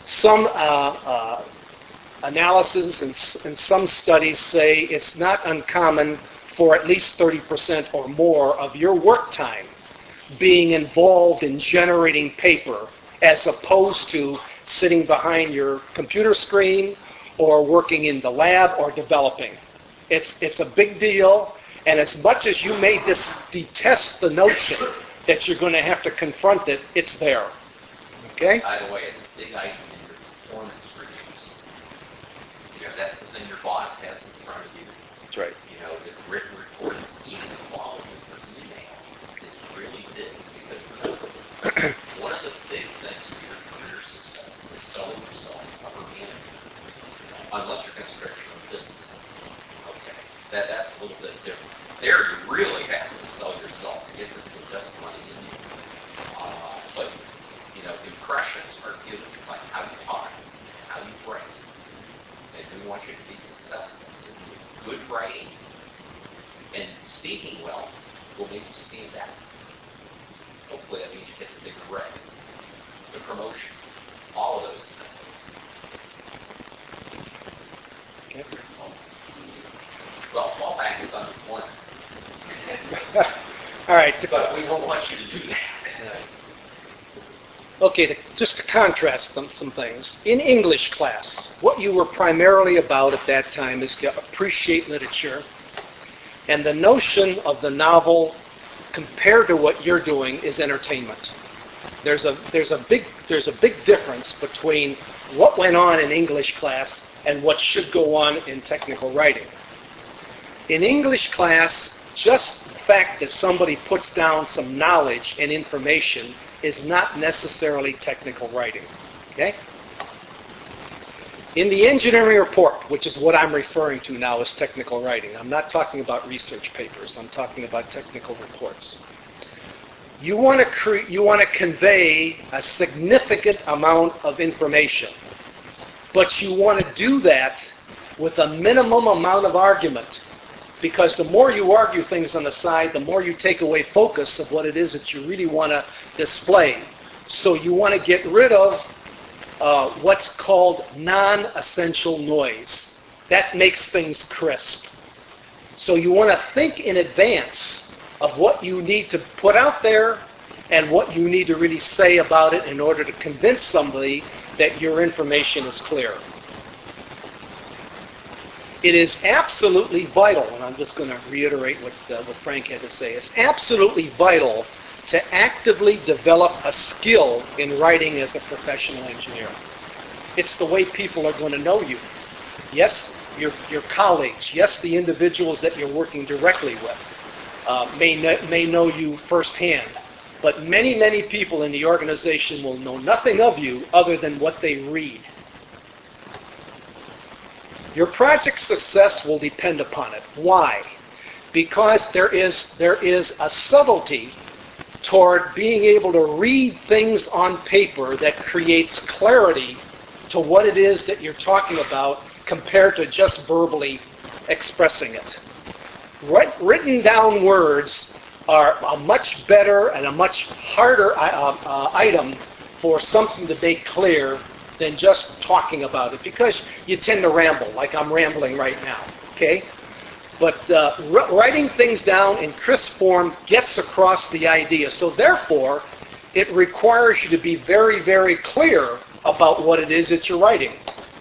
analysis and some studies say it's not uncommon for at least 30% or more of your work time being involved in generating paper as opposed to sitting behind your computer screen or working in the lab or developing. It's a big deal, and as much as you may detest the notion that you're going to have to confront it, it's there. Okay? By the way, it's a big item in your performance reviews. You know, that's the thing your boss has in front of you. That's right. You know, the written reports, even the quality of the email is really big because remember, one of the big things for your career success is selling yourself upper management, unless you're going to start your own business. Okay, that's a little bit different. There, you really have to sell yourself to get the best money in you. But you know, impressions are given by how you talk, how you write, and we want you to be successful. So good writing and speaking well will make you stand out. Hopefully that means you get the big raise, the promotion. all of those things. Okay. Well, fallback is unemployment. All right. But we won't want you to do that. Okay, just to contrast some things. In English class, what you were primarily about at that time is to appreciate literature, and the notion of the novel compared to what you're doing is entertainment. There's a big difference between what went on in English class and what should go on in technical writing. In English class, just the fact that somebody puts down some knowledge and information is not necessarily technical writing. Okay? In the engineering report, which is what I'm referring to now as technical writing, I'm not talking about research papers, I'm talking about technical reports. You want to convey a significant amount of information, but you want to do that with a minimum amount of argument, because the more you argue things on the side, the more you take away focus of what it is that you really want to display. So you want to get rid of what's called non-essential noise. That makes things crisp. So you want to think in advance of what you need to put out there and what you need to really say about it in order to convince somebody that your information is clear. It is absolutely vital, and I'm just going to reiterate what Frank had to say, it's absolutely vital to actively develop a skill in writing as a professional engineer. It's the way people are going to know you. Yes, your colleagues, yes, the individuals that you're working directly with may know you firsthand, but many, many people in the organization will know nothing of you other than what they read. Your project's success will depend upon it. Why? Because there is a subtlety toward being able to read things on paper that creates clarity to what it is that you're talking about compared to just verbally expressing it. Written down words are a much better and a much harder item for something to make clear than just talking about it, because you tend to ramble, like I'm rambling right now, okay? But writing things down in crisp form gets across the idea. So therefore, it requires you to be very, very clear about what it is that you're writing.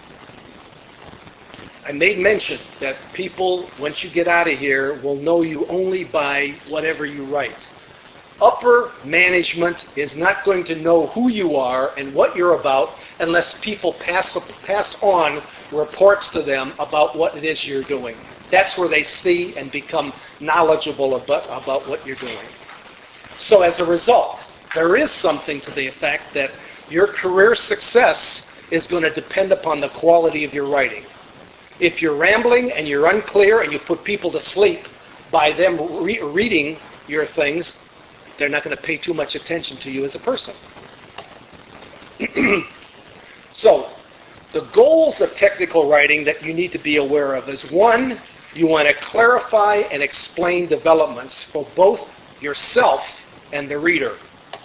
I made mention that people, once you get out of here, will know you only by whatever you write. Upper management is not going to know who you are and what you're about unless people pass on reports to them about what it is you're doing. That's where they see and become knowledgeable about what you're doing. So as a result, there is something to the effect that your career success is going to depend upon the quality of your writing. If you're rambling and you're unclear and you put people to sleep by them reading your things, they're not going to pay too much attention to you as a person. So, the goals of technical writing that you need to be aware of is, one, you want to clarify and explain developments for both yourself and the reader.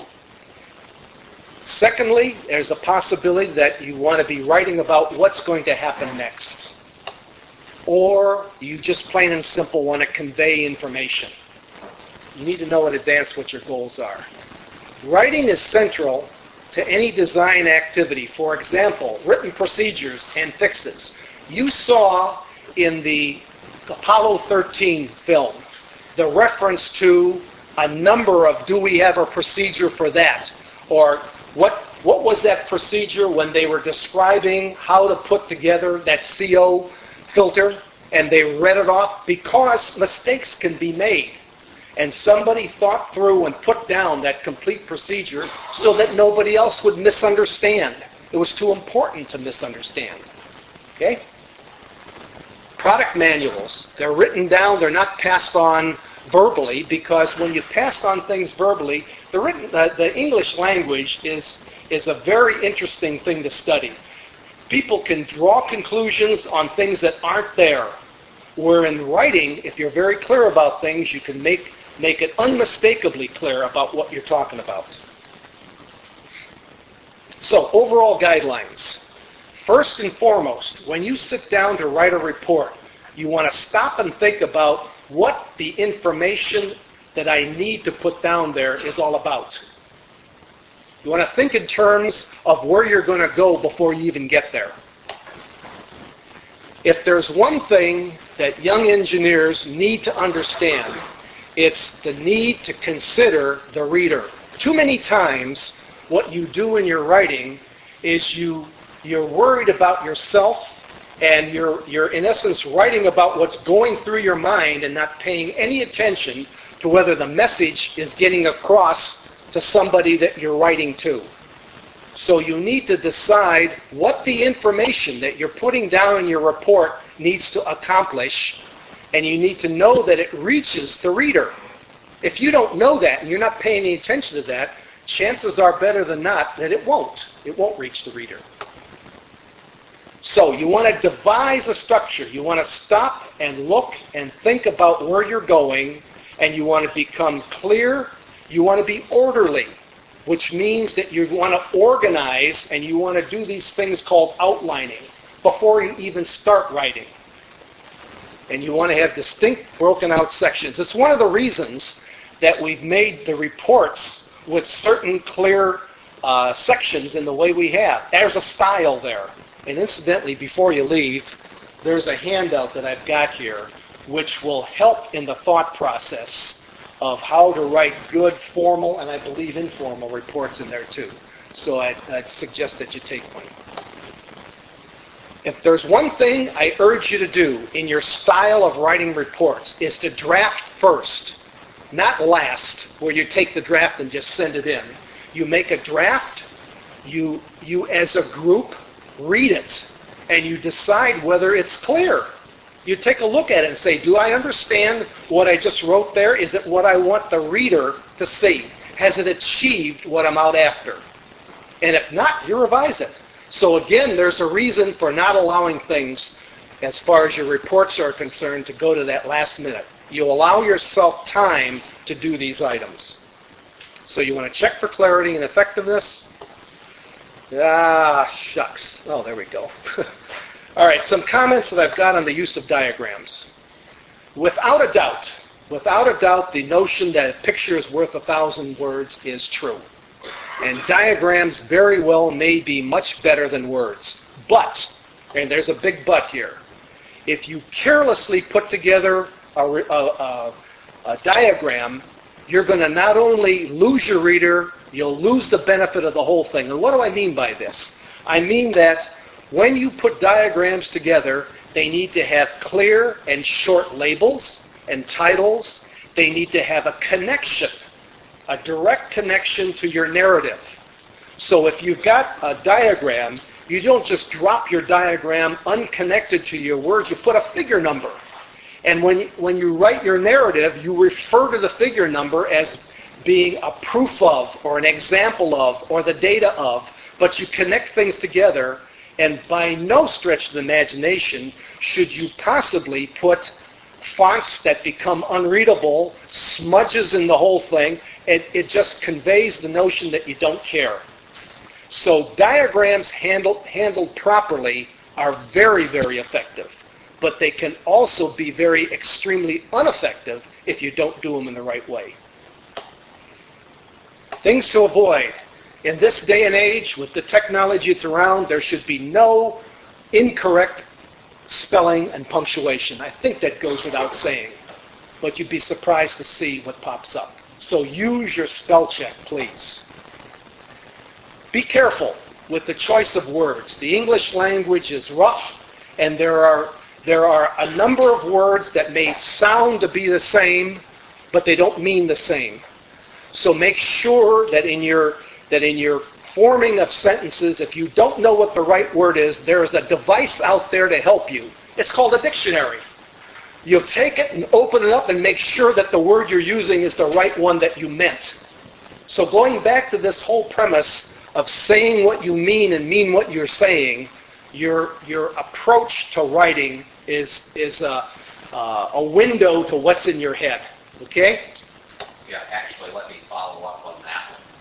Secondly, there's a possibility that you want to be writing about what's going to happen next. Or you just plain and simple want to convey information. You need to know in advance what your goals are. Writing is central to any design activity. For example, written procedures and fixes. You saw in the Apollo 13 film the reference to a number of, do we have a procedure for that? Or what was that procedure when they were describing how to put together that CO filter, and they read it off? Because mistakes can be made. And somebody thought through and put down that complete procedure so that nobody else would misunderstand. It was too important to misunderstand. Okay? Product manuals, they're written down, they're not passed on verbally, because when you pass on things verbally, the English language is a very interesting thing to study. People can draw conclusions on things that aren't there. Where in writing, if you're very clear about things, you can make it unmistakably clear about what you're talking about. So, overall guidelines. First and foremost, when you sit down to write a report, you want to stop and think about what the information that I need to put down there is all about. You want to think in terms of where you're going to go before you even get there. If there's one thing that young engineers need to understand, it's the need to consider the reader. Too many times, what you do in your writing is you're worried about yourself, and you're in essence writing about what's going through your mind and not paying any attention to whether the message is getting across to somebody that you're writing to. So you need to decide what the information that you're putting down in your report needs to accomplish, and you need to know that it reaches the reader. If you don't know that and you're not paying any attention to that, chances are better than not that it won't reach the reader. So you want to devise a structure. You want to stop and look and think about where you're going, and you want to become clear. You want to be orderly, which means that you want to organize, and you want to do these things called outlining before you even start writing. And you want to have distinct broken out sections. It's one of the reasons that we've made the reports with certain clear sections in the way we have. There's a style there. And incidentally, before you leave, there's a handout that I've got here which will help in the thought process of how to write good formal and I believe informal reports in there too. So I'd suggest that you take one. If there's one thing I urge you to do in your style of writing reports is to draft first, not last, where you take the draft and just send it in. You make a draft, you as a group read it, and you decide whether it's clear. You take a look at it and say, do I understand what I just wrote there? Is it what I want the reader to see? Has it achieved what I'm out after? And if not, you revise it. So again, there's a reason for not allowing things, as far as your reports are concerned, to go to that last minute. You allow yourself time to do these items. So you want to check for clarity and effectiveness. Shucks. Oh, there we go. All right, some comments that I've got on the use of diagrams. Without a doubt, the notion that a picture is worth 1,000 words is true. And diagrams very well may be much better than words. But, and there's a big but here, if you carelessly put together a diagram, you're going to not only lose your reader, you'll lose the benefit of the whole thing. And what do I mean by this? I mean that when you put diagrams together, they need to have clear and short labels and titles. They need to have a connection, a direct connection to your narrative. So if you've got a diagram, you don't just drop your diagram unconnected to your words. You put a figure number. And when you write your narrative, you refer to the figure number as being a proof of, or an example of, or the data of, but you connect things together, and by no stretch of the imagination should you possibly put fonts that become unreadable, smudges in the whole thing. It just conveys the notion that you don't care. So diagrams handled properly are very, very effective. But they can also be very extremely ineffective if you don't do them in the right way. Things to avoid. In this day and age, with the technology that's around, there should be no incorrect spelling and punctuation. I think that goes without saying. But you'd be surprised to see what pops up. So use your spell check, please. Be careful with the choice of words. The English language is rough, and there are a number of words that may sound to be the same, but they don't mean the same. So make sure that in your forming of sentences, if you don't know what the right word is, there is a device out there to help you. It's called a dictionary. You'll take it and open it up and make sure that the word you're using is the right one that you meant. So going back to this whole premise of saying what you mean and mean what you're saying, your approach to writing is a window to what's in your head. Okay? Yeah, actually, let me follow up on that one.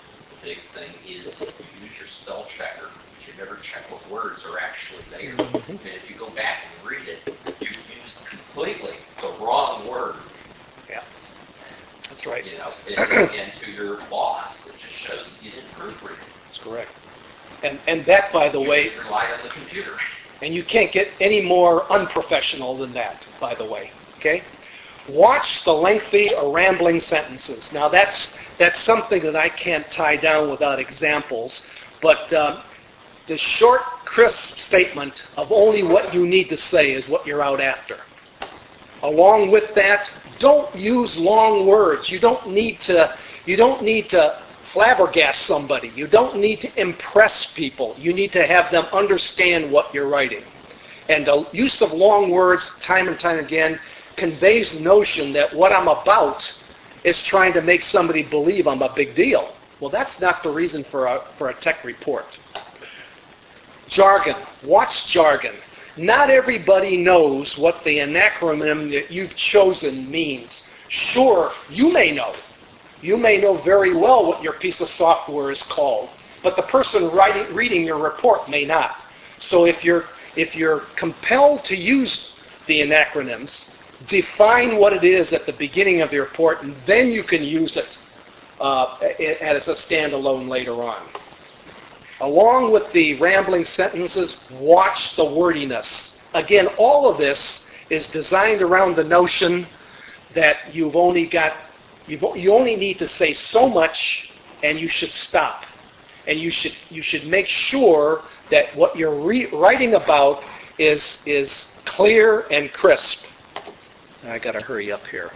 big thing is you use your spell checker, but you never check what words are actually there. And if you go back and read it, you use completely the wrong word. Yeah, that's right. You know, and to your boss, it just shows that you didn't proofread it. That's correct. And that, by the You way, just relied on the computer. and you can't get any more unprofessional than that, by the way. Okay? Watch the lengthy or rambling sentences. Now, that's something that I can't tie down without examples, but the short, crisp statement of only what you need to say is what you're out after. Along with that, don't use long words. You don't need to flabbergast somebody. You don't need to impress people. You need to have them understand what you're writing. And the use of long words, time and time again, conveys the notion that what I'm about is trying to make somebody believe I'm a big deal. Well, that's not the reason for a tech report. Jargon. Watch jargon. Not everybody knows what the acronym that you've chosen means. Sure, you may know. You may know very well what your piece of software is called, but the person reading your report may not. So if you're compelled to use the acronyms, define what it is at the beginning of the report, and then you can use it as a standalone later on. Along with the rambling sentences, watch the wordiness. Again, all of this is designed around the notion that you only need to say so much, and you should stop. And you should make sure that what you're writing about is clear and crisp. I got to hurry up here.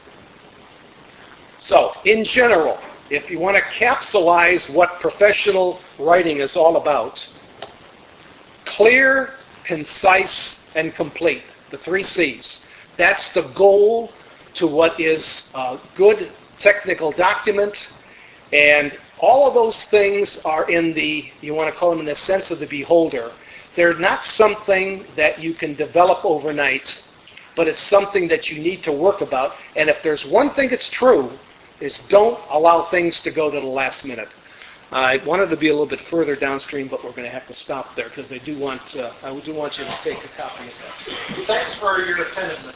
So, in general, if you want to capsulize what professional writing is all about, clear, concise, and complete. The 3 C's. That's the goal to what is a good technical document. And all of those things are you want to call them in the sense of the beholder. They're not something that you can develop overnight, but it's something that you need to work about. And if there's one thing that's true, is don't allow things to go to the last minute. I wanted to be a little bit further downstream, but we're going to have to stop there because I do want you to take a copy of this. Thanks for your attentiveness.